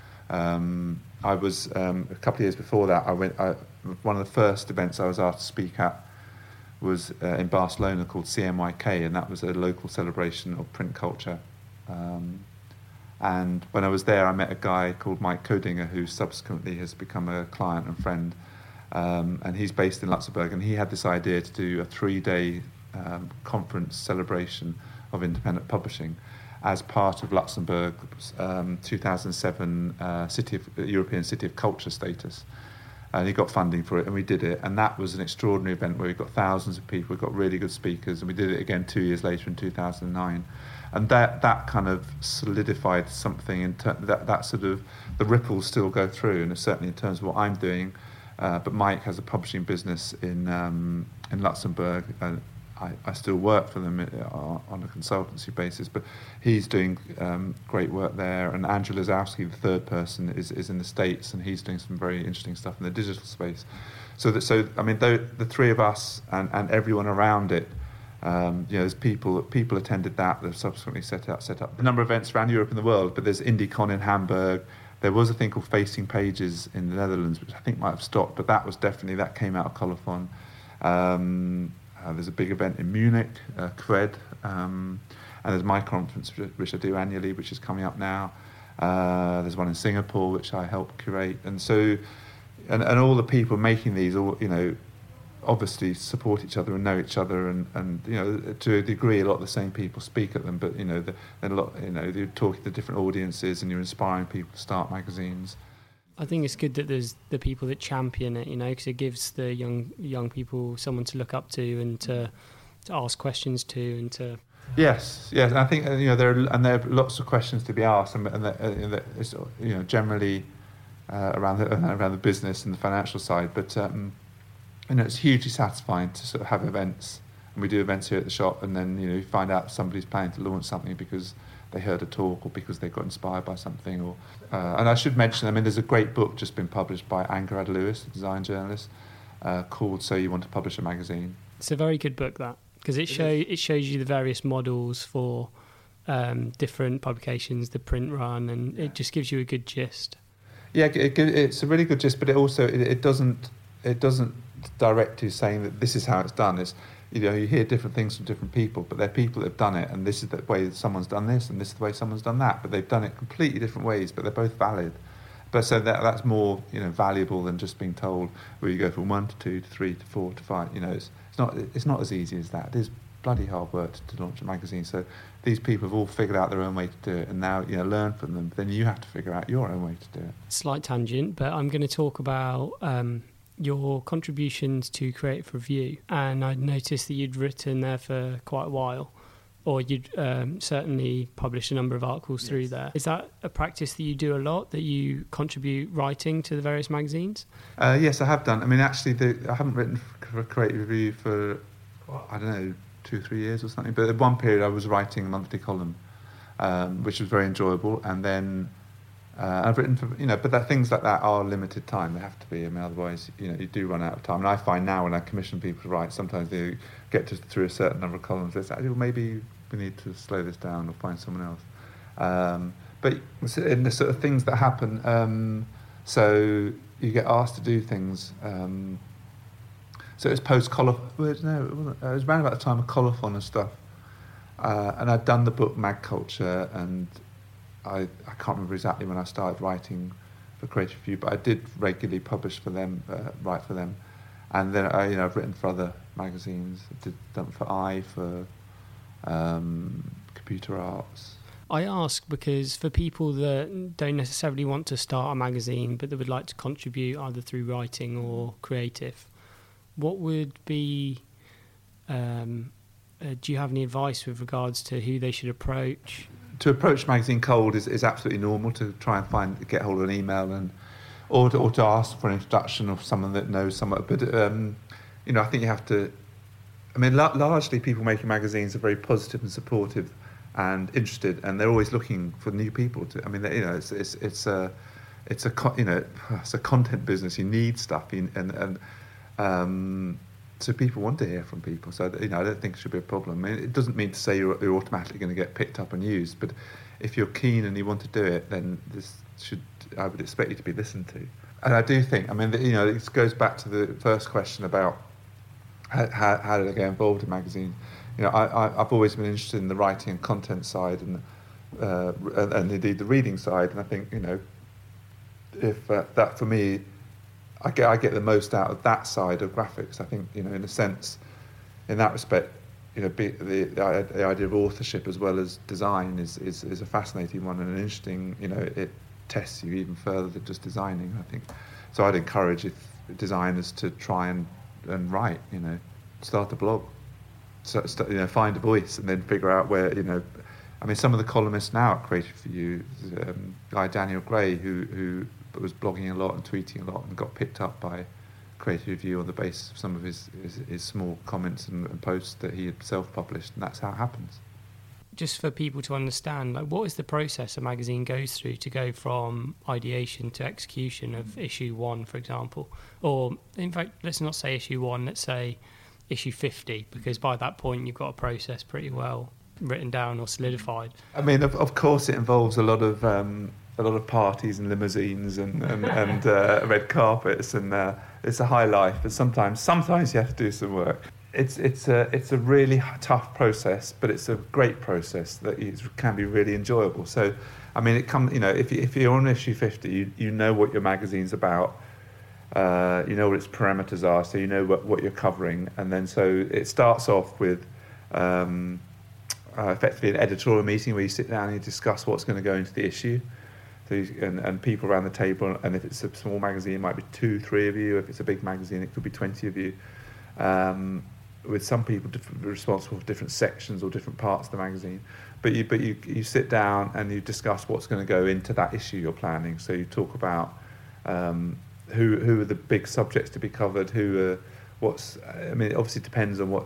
Um, I was um, a couple of years before that. I went. I, one of the first events I was asked to speak at was uh, in Barcelona called C M Y K, and that was a local celebration of print culture. Um, and when I was there, I met a guy called Mike Codinger, who subsequently has become a client and friend. Um, and he's based in Luxembourg, and he had this idea to do a three-day um, conference celebration of independent publishing as part of Luxembourg's um, two thousand seven uh, City of, uh, European City of Culture status. And he got funding for it, and we did it. And that was an extraordinary event where we got thousands of people, we got really good speakers, and we did it again two years later in two thousand nine. And that that kind of solidified something, in ter- that, that sort of, the ripples still go through, and certainly in terms of what I'm doing. Uh, but Mike has a publishing business in um, in Luxembourg. And I, I still work for them on a consultancy basis, but he's doing um, great work there. And Andrew Lazowski, the third person, is, is in the States, and he's doing some very interesting stuff in the digital space. So that, so I mean, the, the three of us and, and everyone around it, um, you know, there's people people attended that. They've subsequently set up set up a number of events around Europe and the world. But there's IndieCon in Hamburg. There was a thing called Facing Pages in the Netherlands, which I think might have stopped, but that was definitely, that came out of Colophon. Um, uh, there's a big event in Munich, uh, Cred, um, and there's my conference, which I do annually, which is coming up now. Uh, there's one in Singapore, which I help curate. And so, and, and all the people making these, all, you know, obviously support each other and know each other, and, and you know, to a degree, a lot of the same people speak at them. But you know, the, a lot, you know, you're talking to different audiences, and you're inspiring people to start magazines. I think it's good that there's the people that champion it, you know, because it gives the young young people someone to look up to and to to ask questions to, and to. Yes, yes, and I think you know there are, and there are lots of questions to be asked, and, and, the, and the, it's, you know, generally uh, around the around the business and the financial side, but. Um, You know, it's hugely satisfying to sort of have events, and we do events here at the shop, and then you know you find out somebody's planning to launch something because they heard a talk or because they got inspired by something. Or uh, and I should mention, I mean, there's a great book just been published by Angarad Lewis, a design journalist, uh, called "So You Want to Publish a Magazine." It's a very good book, that, because it show it shows you the various models for um, different publications, the print run, and yeah. It just gives you a good gist. Yeah, it, it's a really good gist, but it also it, it doesn't it doesn't. direct to saying that this is how it's done. Is you know you hear different things from different people, but they're people that have done it, and this is the way that someone's done this, and this is the way someone's done that. But they've done it completely different ways, but they're both valid. But so that that's more you know valuable than just being told where you go from one to two to three to four to five. You know, it's it's not it's not as easy as that. It is bloody hard work to, to launch a magazine. So these people have all figured out their own way to do it, and now you know learn from them. Then you have to figure out your own way to do it. Slight tangent, but I'm going to talk about. Um, your contributions to Creative Review, and I noticed that you'd written there for quite a while, or you'd um, certainly published a number of articles yes. through there. Is that a practice that you do a lot, that you contribute writing to the various magazines? Uh, yes, I have done. I mean, actually, the, I haven't written for Creative Review for, well, I don't know, two, three years or something, but at one period I was writing a monthly column, um, which was very enjoyable, and then Uh, I've written for, you know, but that, things like that are limited time. They have to be. I mean, otherwise, you know, you do run out of time. And I find now when I commission people to write, sometimes they get to, through a certain number of columns, they say, well, maybe we need to slow this down or find someone else. Um, but in the sort of things that happen, um, so you get asked to do things. Um, so it was post-Colophon. Well, no, it wasn't. It was around about the time of Colophon and stuff. Uh, and I'd done the book Mag Culture, and I, I can't remember exactly when I started writing for Creative Review, but I did regularly publish for them, uh, write for them, and then I, you know, I've written for other magazines. I did done for I, for um, Computer Arts. I ask because for people that don't necessarily want to start a magazine, but that would like to contribute either through writing or creative, what would be? Um, uh, do you have any advice with regards to who they should approach? To approach magazine cold is, is absolutely normal. To try and find get hold of an email and or to, or to ask for an introduction of someone that knows someone. But um, you know, I think you have to. I mean, la- largely people making magazines are very positive and supportive and interested, and they're always looking for new people. To I mean, you know, it's it's it's a it's a you know it's a content business. You need stuff, and and um, so people want to hear from people. So you know, I don't think it should be a problem. I mean, it doesn't mean to say you're, you're automatically going to get picked up and used, but if you're keen and you want to do it, then this should I would expect you to be listened to. And I do think, I mean, you know, this goes back to the first question about how, how, how did I get involved in magazines? You know, I, I, I've always been interested in the writing and content side, and uh, and, and indeed the reading side. And I think, you know, if uh, that for me, I get I get the most out of that side of graphics. I think, you know, in a sense, in that respect, you know, be, the, the the idea of authorship as well as design is, is is a fascinating one and an interesting. You know, it tests you even further than just designing, I think. So I'd encourage if designers to try and and write. You know, start a blog, so, start, you know, find a voice, and then figure out where, you know. I mean, some of the columnists now at Creative for You, um, guy Daniel Gray, who who was blogging a lot and tweeting a lot and got picked up by Creative Review on the basis of some of his, his, his small comments and, and posts that he had self-published, and that's how it happens. Just for people to understand, like, what is the process a magazine goes through to go from ideation to execution of issue one, for example? Or, in fact, let's not say issue one, let's say issue fifty, because by that point you've got a process pretty well written down or solidified. I mean, of, of course it involves a lot of um, a lot of parties and limousines and and, and uh, red carpets, and uh, it's a high life. But sometimes, sometimes you have to do some work. It's it's a it's a really tough process, but it's a great process that is, can be really enjoyable. So, I mean, it comes. You know, if you, if you're on issue fifty, you you know what your magazine's about. Uh, you know what its parameters are, so you know what what you're covering, and then so it starts off with. Um, Uh, effectively an editorial meeting where you sit down and you discuss what's going to go into the issue, so you, and, and people around the table, and if it's a small magazine it might be two, three of you. If it's a big magazine it could be twenty of you, um, with some people diff- responsible for different sections or different parts of the magazine. But you but you, you sit down and you discuss what's going to go into that issue you're planning. So you talk about um, who who are the big subjects to be covered, who are, what's I mean it obviously depends on what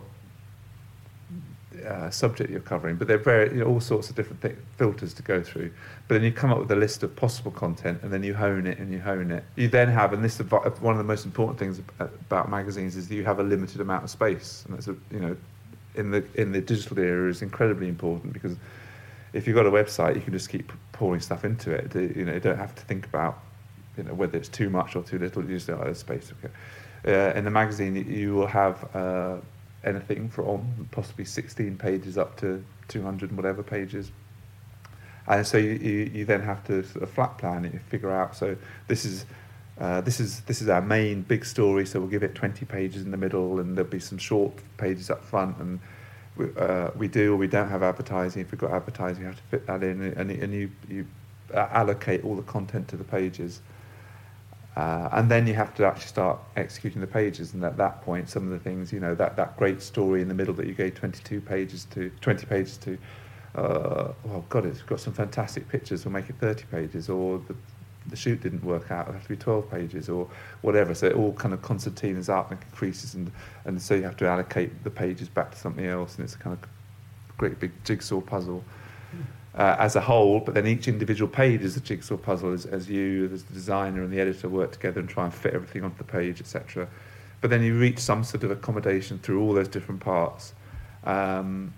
Uh, subject you're covering, but they're very, you know, all sorts of different th- filters to go through. But then you come up with a list of possible content, and then you hone it and you hone it. You then have, and this is one of the most important things about magazines, is that you have a limited amount of space, and that's a, you know, in the in the digital era is incredibly important, because if you've got a website, you can just keep pouring stuff into it. You know, you don't have to think about, you know, whether it's too much or too little. You just know, oh, there's space. Okay. Uh, in the magazine, you will have. Uh, anything from possibly sixteen pages up to two hundred and whatever pages, and so you, you, you then have to sort of flat plan it, figure out. So this is uh, this is this is our main big story. So we'll give it twenty pages in the middle, and there'll be some short pages up front, and we, uh, we do or we don't have advertising. If we've got advertising, you have to fit that in, and, and you you allocate all the content to the pages. Uh, and then you have to actually start executing the pages, and at that point, some of the things, you know, that, that great story in the middle that you gave twenty-two pages to, twenty pages to, uh, oh God, it's got some fantastic pictures, we'll make it thirty pages, or the, the shoot didn't work out, it'll have to be twelve pages, or whatever. So it all kind of concertinas up and increases, and, and so you have to allocate the pages back to something else, and it's a kind of great big jigsaw puzzle. Uh, as a whole, but then each individual page is a jigsaw puzzle as, as you, as the designer and the editor work together and try and fit everything onto the page, et cetera. But then you reach some sort of accommodation through all those different parts, um,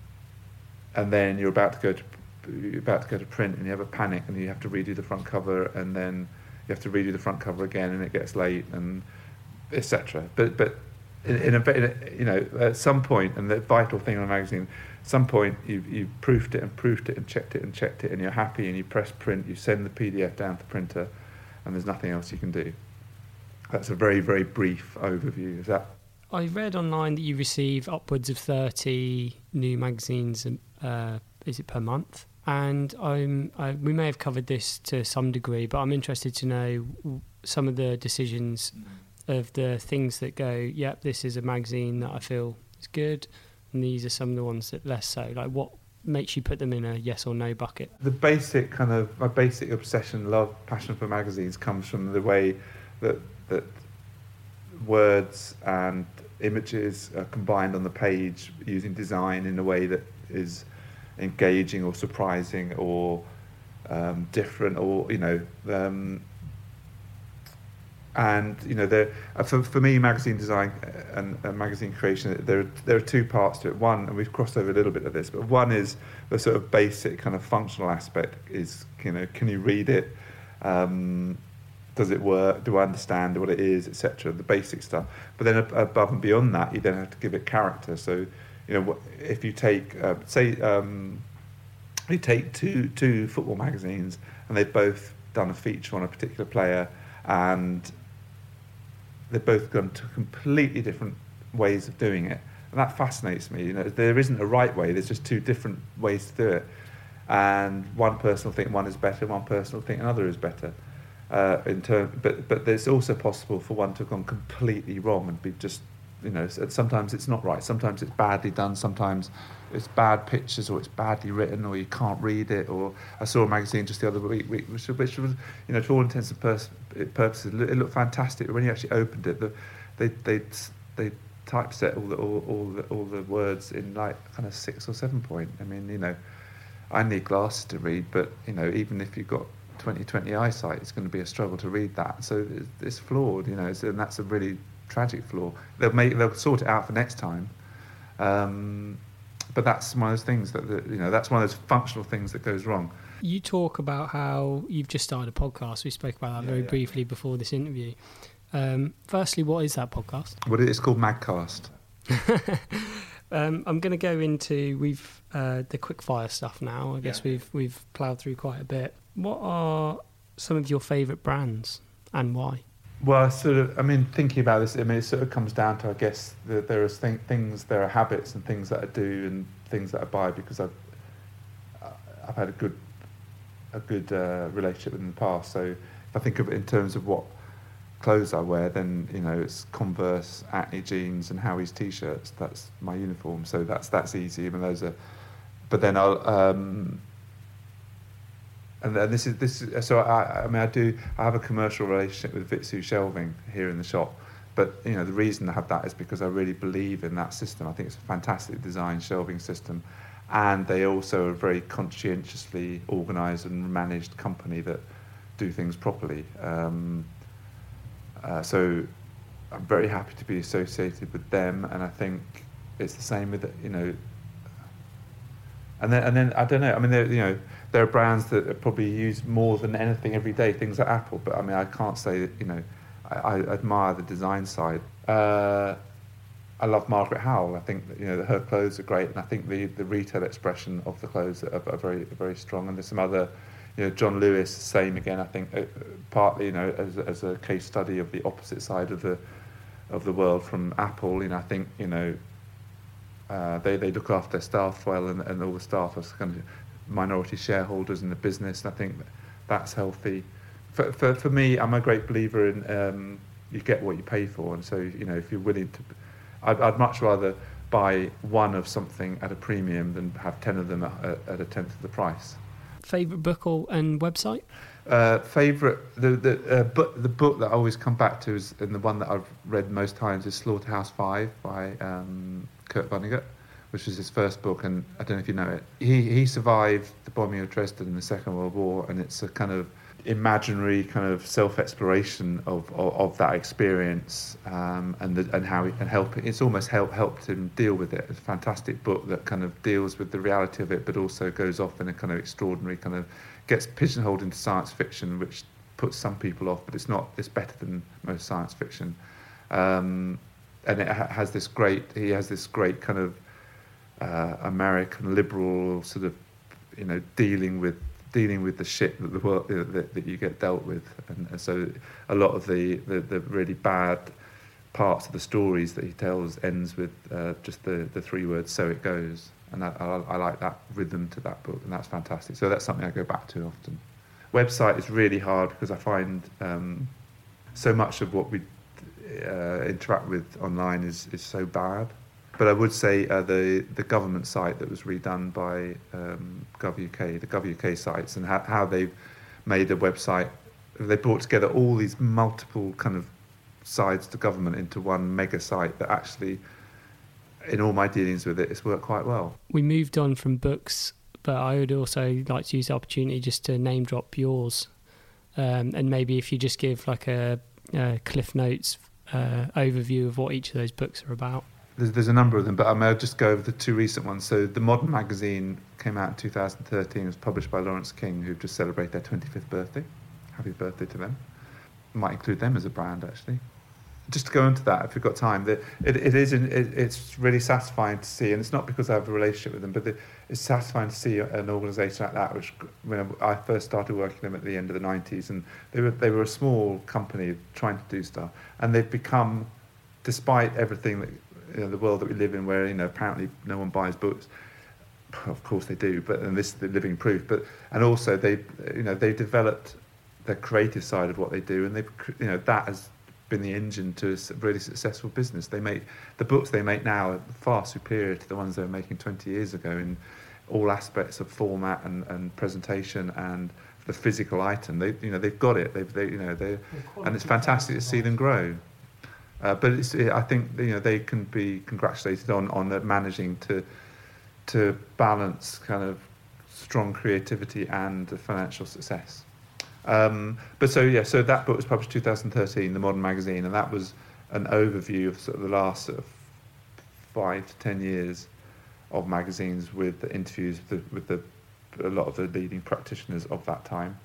and then you're about to go to you're about to go to print, and you have a panic, and you have to redo the front cover, and then you have to redo the front cover again, and it gets late, and et cetera. But but in, in, a, in a you know at some point, and the vital thing on a magazine. Some point you've, you've proofed it and proofed it and checked it and checked it, and you're happy, and you press print, you send the P D F down to the printer, and there's nothing else you can do. That's a very, very brief overview. Is that? I read online that you receive upwards of thirty new magazines, uh, is it per month? And I'm, I, we may have covered this to some degree, but I'm interested to know some of the decisions of the things that go, yep, this is a magazine that I feel is good, and these are some of the ones that less so. Like, what makes you put them in a yes or no bucket? The basic kind of, my basic obsession, love, passion for magazines comes from the way that that words and images are combined on the page using design in a way that is engaging or surprising or um, different, or, you know, um, and, you know, there, for, for me, magazine design and, and magazine creation, there, there are two parts to it. One, and we've crossed over a little bit of this, but one is the sort of basic kind of functional aspect is, you know, can you read it? Um, Does it work? Do I understand what it is, et cetera. The basic stuff. But then above and beyond that, you then have to give it character. So, you know, if you take, uh, say, um, you take two two football magazines, and they've both done a feature on a particular player, and they've both gone to completely different ways of doing it, and that fascinates me. You know, there isn't a right way. There's just two different ways to do it, and one person will think one is better, one person will think another is better. Uh, in term, but but there's also possible for one to have gone completely wrong and be just, you know, sometimes it's not right, sometimes it's badly done, sometimes it's bad pictures, or it's badly written, or you can't read it. Or I saw a magazine just the other week, which, which was, you know, to all intents and pers- purposes, it looked fantastic. When you actually opened it, the, they they they typeset all the all, all the all the words in like kind of six or seven point. I mean, you know, I need glasses to read, but you know, even if you've got twenty twenty eyesight, it's going to be a struggle to read that. So it's, it's flawed, you know, it's, and that's a really tragic flaw. They'll make they'll sort it out for next time, um, but that's one of those things that, that you know that's one of those functional things that goes wrong. You talk about how you've just started a podcast. We spoke about that yeah, very yeah. briefly before this interview. Um, firstly, what is that podcast? Well, it's called Magcast. um, I'm going to go into we've uh, the quickfire stuff now. I guess yeah. we've we've ploughed through quite a bit. What are some of your favourite brands and why? Well, sort of, I mean, thinking about this, I mean, it sort of comes down to, I guess, that there are th- things, there are habits and things that I do and things that I buy because I've I've had a good a good uh, relationship with them in the past. So if I think of it in terms of what clothes I wear, then, you know, it's Converse, Acne jeans and Howie's t-shirts. That's my uniform. So that's that's easy. I mean, those are. But then I'll. Um, And this is this. Is, so I, I mean, I do. I have a commercial relationship with Vitsu Shelving here in the shop, but you know, the reason I have that is because I really believe in that system. I think it's a fantastic design shelving system, and they also are a very conscientiously organised and managed company that do things properly. Um, uh, so I'm very happy to be associated with them, and I think it's the same with, you know. And then, and then I don't know. I mean, you know, there are brands that are probably used more than anything every day. Things like Apple, but I mean, I can't say that. You know, I, I admire the design side. Uh, I love Margaret Howell. I think that, you know, that her clothes are great, and I think the, the retail expression of the clothes are, are very very strong. And there's some other, you know, John Lewis, same again. I think uh, partly, you know, as as a case study of the opposite side of the of the world from Apple. You know, I think, you know. Uh, they, they look after their staff well, and, and all the staff are kind of minority shareholders in the business, and I think that's healthy. For for, for me, I'm a great believer in um, you get what you pay for, and so, you know, if you're willing to, I'd, I'd much rather buy one of something at a premium than have ten of them at, at a tenth of the price. Favourite book or and website? Uh, favourite the the uh, book the book that I always come back to is, and the one that I've read most times, is Slaughterhouse Five by um, Kurt Vonnegut, which is his first book, and I don't know if you know it. He he survived the bombing of Dresden in the Second World War, and it's a kind of imaginary kind of self-exploration of of, of that experience, um, and the, and how he can help it. It's almost help helped him deal with it. It's a fantastic book that kind of deals with the reality of it, but also goes off in a kind of extraordinary kind of gets pigeonholed into science fiction, which puts some people off, but it's not. It's better than most science fiction, um, and it ha- has this great. He has this great kind of uh, American liberal sort of, you know, dealing with dealing with the shit that the world that, that you get dealt with, and, and so a lot of the, the the really bad parts of the stories that he tells ends with uh, just the the three words "so it goes." And I, I, I like that rhythm to that book, and that's fantastic. So that's something I go back to often. Website is really hard because I find um, so much of what we uh, interact with online is, is so bad. But I would say uh, the the government site that was redone by um, GovUK, the GovUK sites, and how, how they've made a website. They brought together all these multiple kind of sides to government into one mega site that actually, in all my dealings with it, it's worked quite well. We moved on from books, but I would also like to use the opportunity just to name drop yours, um, and maybe if you just give like a, a Cliff Notes uh, overview of what each of those books are about. There's, there's a number of them, but I may just go over the two recent ones. So The Modern Magazine came out in two thousand thirteen. It was published by Lawrence King, who've just celebrated their twenty-fifth birthday. Happy birthday to them. might include them as a brand, actually. Just to go into that, if we've got time, the, it, it is it, it's really satisfying to see, and it's not because I have a relationship with them, but the, it's satisfying to see an organisation like that. Which, when I first started working with them at the end of the nineties, and they were they were a small company trying to do stuff, and they've become, despite everything that, you know, the world that we live in, where, you know, apparently no one buys books. Of course they do, but and this is the living proof. But and also they, you know, they developed the creative side of what they do, and they've, you know, that has been the engine to a really successful business. They make the books they make now are far superior to the ones they were making twenty years ago in all aspects of format and, and presentation and the physical item. They, you know, they've got it. They've, they, you know, they, and it's fantastic to see them grow. Uh, but it's, I think, you know, they can be congratulated on on the managing to to balance kind of strong creativity and financial success. Um, but so yeah, so that book was published two thousand thirteen, The Modern Magazine, and that was an overview of sort of the last sort of five to ten years of magazines, with the interviews with, the, with the, a lot of the leading practitioners of that time.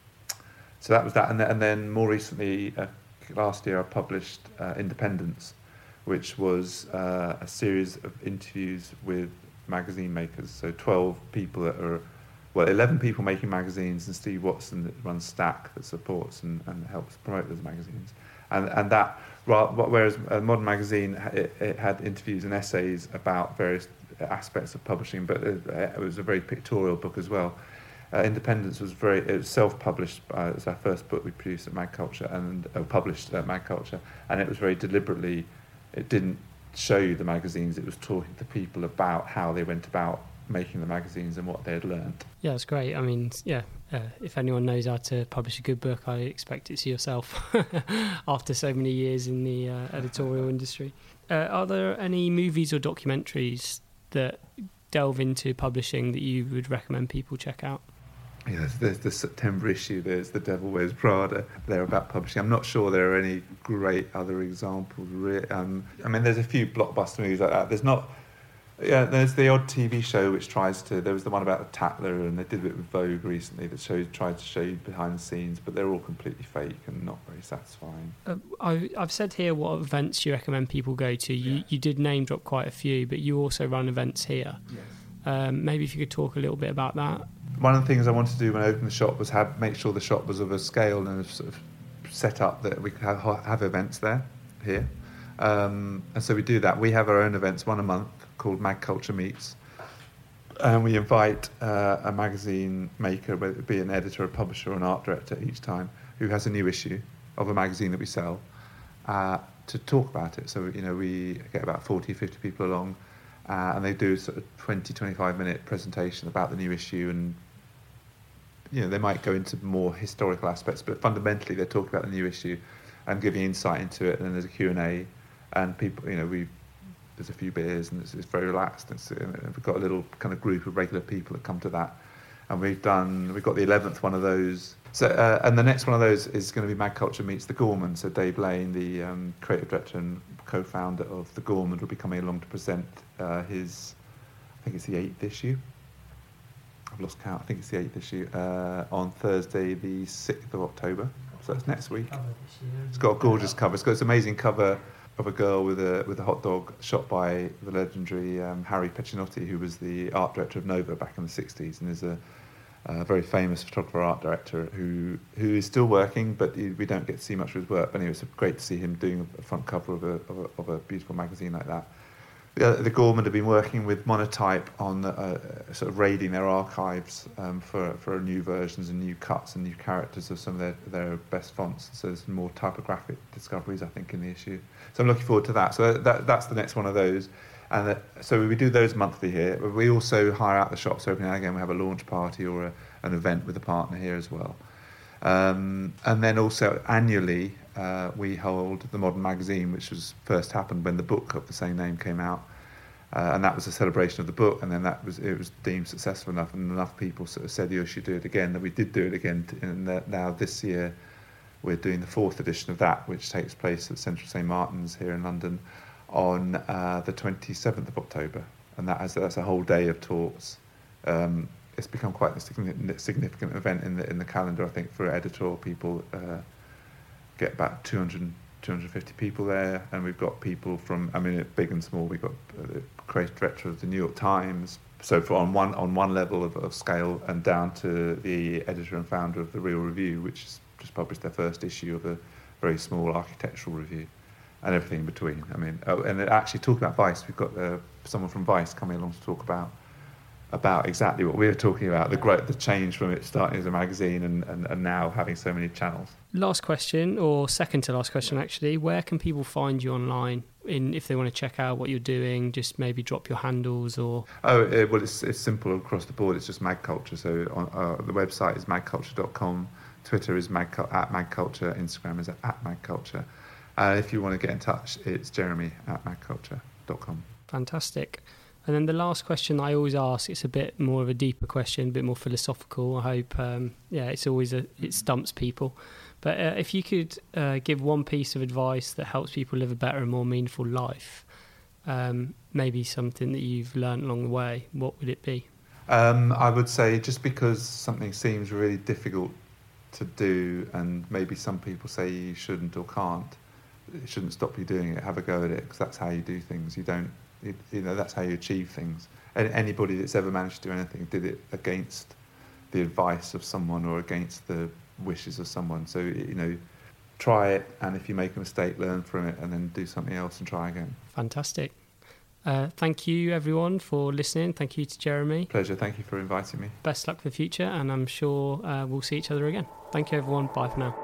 So that was that, and then, and then more recently, uh, last year, I published uh, Independence, which was uh, a series of interviews with magazine makers. So twelve people that are, well, eleven people making magazines, and Steve Watson that runs Stack, that supports and, and helps promote those magazines. And and that, whereas a Modern Magazine, it, it had interviews and essays about various aspects of publishing, but it, it was a very pictorial book as well. Uh, Independence was very, it was self-published. Uh, it was our first book we produced at Mag Culture, and uh, published at Mag Culture, and it was very deliberately, it didn't show you the magazines, it was talking to people about how they went about making the magazines and what they had learned. Yeah, it's great. I mean, yeah, uh, if anyone knows how to publish a good book, I expect it's yourself after so many years in the uh, editorial industry. Uh, are there any movies or documentaries that delve into publishing that you would recommend people check out? Yeah, there's, there's the September issue, there's The Devil Wears Prada. They're about publishing. I'm not sure there are any great other examples. Um, I mean, there's a few blockbuster movies like that. There's not... Yeah, there's the odd T V show which tries to... There was the one about the Tatler, and they did it with Vogue recently, that showed, tried to show you behind the scenes, but they're all completely fake and not very satisfying. Uh, I, I've said here what events you recommend people go to. You, Yeah. you did name drop quite a few, but you also run events here. Yes. Um, maybe if you could talk a little bit about that. One of the things I wanted to do when I opened the shop was have make sure the shop was of a scale and a sort of set up that we could have, have events there, here. Um, and so we do that. We have our own events, one a month, called Mag Culture Meets. And we invite uh, a magazine maker, whether it be an editor, a publisher, or an art director each time, who has a new issue of a magazine that we sell, uh, to talk about it. So, you know, we get about forty, fifty people along, uh, and they do sort of twenty, twenty-five minute presentation about the new issue, and you know, they might go into more historical aspects, but fundamentally they're talking about the new issue and giving insight into it. And then there's a Q and A, and people, you know, we there's a few beers, and it's, it's very relaxed. It's, and we've got a little kind of group of regular people that come to that, and we've done we've got the eleventh one of those. So uh, and the next one of those is going to be Mag Culture Meets the Gorman. So Dave Lane, the um, creative director and co-founder of the Gorman, will be coming along to present uh, his, I think it's the eighth issue. I've lost count. I think it's the eighth issue uh, on Thursday, the sixth of October. So that's next week. It's got a gorgeous cover. It's got this amazing cover of a girl with a with a hot dog, shot by the legendary um, Harry Pecinotti, who was the art director of Nova back in the sixties, and is a, a very famous photographer, art director who who is still working, but we don't get to see much of his work. But anyway, it's great to see him doing a front cover of a of a, of a beautiful magazine like that. The, the Gorman have been working with Monotype on uh, sort of raiding their archives um, for, for new versions and new cuts and new characters of some of their, their best fonts. So there's more typographic discoveries, I think, in the issue. So I'm looking forward to that. So that, that's the next one of those. And that, so we do those monthly here. We also hire out the shops. So every now and again we have a launch party or a, an event with a partner here as well. Um, and then also annually uh, we hold the Modern Magazine, which was first happened when the book of the same name came out, uh, and that was a celebration of the book. And then that was it was deemed successful enough, and enough people sort of said you should do it again, that we did do it again. And now this year we're doing the fourth edition of that, which takes place at Central Saint Martin's here in London on uh, the twenty-seventh of October, and that has, that's a whole day of talks. Um, It's become quite a significant event in the in the calendar, I think, for editorial people uh, get about two hundred, two hundred fifty people there, and we've got people from, I mean, big and small. We've got the creative director of the New York Times, so for on one on one level of, of scale, and down to the editor and founder of The Real Review, which has just published their first issue of a very small architectural review, and everything in between. I mean, oh, and actually talking about Vice, we've got uh, someone from Vice coming along to talk about about exactly what we were talking about, the great, the change from it starting as a magazine and, and, and now having so many channels. Last question, or second to last question actually, where can people find you online in if they want to check out what you're doing? Just maybe drop your handles or... Oh, uh, well, it's it's simple across the board. It's just MagCulture. So on, uh, the website is mag culture dot com, Twitter is mag, at MagCulture, Instagram is at, at MagCulture. Uh, if you want to get in touch, it's Jeremy at mag culture dot com. Fantastic. And then the last question I always ask, it's a bit more of a deeper question, a bit more philosophical. I hope, um, yeah, it's always a, it stumps people. But uh, if you could uh, give one piece of advice that helps people live a better and more meaningful life, um, maybe something that you've learned along the way, what would it be? Um, I would say just because something seems really difficult to do, and maybe some people say you shouldn't or can't, it shouldn't stop you doing it. Have a go at it, because that's how you do things. You don't. It, you know, that's how you achieve things. And anybody that's ever managed to do anything did it against the advice of someone or against the wishes of someone. So, you know, try it, and if you make a mistake, learn from it, and then do something else and try again. Fantastic. Uh, thank you, everyone, for listening. Thank you to Jeremy. Pleasure. Thank you for inviting me. Best luck for the future, and I'm sure uh, we'll see each other again. Thank you, everyone. Bye for now.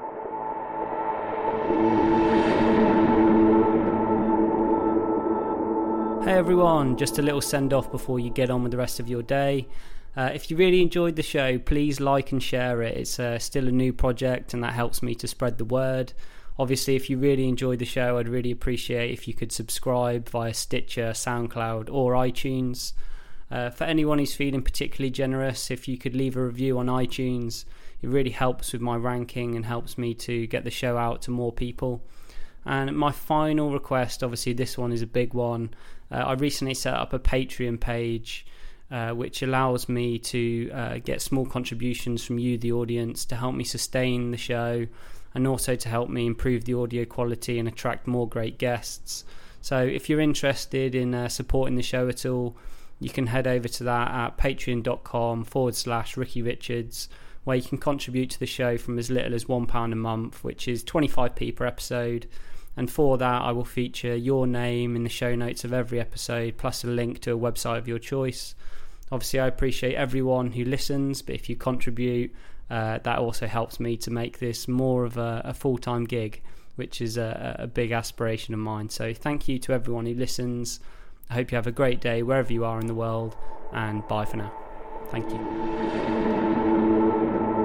Hey everyone, just a little send off before you get on with the rest of your day. Uh, if you really enjoyed the show, please like and share it. It's uh, still a new project, and that helps me to spread the word. Obviously, if you really enjoyed the show, I'd really appreciate if you could subscribe via Stitcher, SoundCloud or iTunes. Uh, for anyone who's feeling particularly generous, if you could leave a review on iTunes, it really helps with my ranking and helps me to get the show out to more people. And my final request, obviously this one is a big one, uh, I recently set up a Patreon page uh, which allows me to uh, get small contributions from you, the audience, to help me sustain the show and also to help me improve the audio quality and attract more great guests. So if you're interested in uh, supporting the show at all, you can head over to that at patreon.com forward slash Ricky Richards, where you can contribute to the show from as little as one pound a month, which is twenty-five p per episode. And for that, I will feature your name in the show notes of every episode, plus a link to a website of your choice. Obviously, I appreciate everyone who listens, but if you contribute, uh, that also helps me to make this more of a, a full-time gig, which is a, a big aspiration of mine. So thank you to everyone who listens. I hope you have a great day wherever you are in the world, and bye for now. Thank you.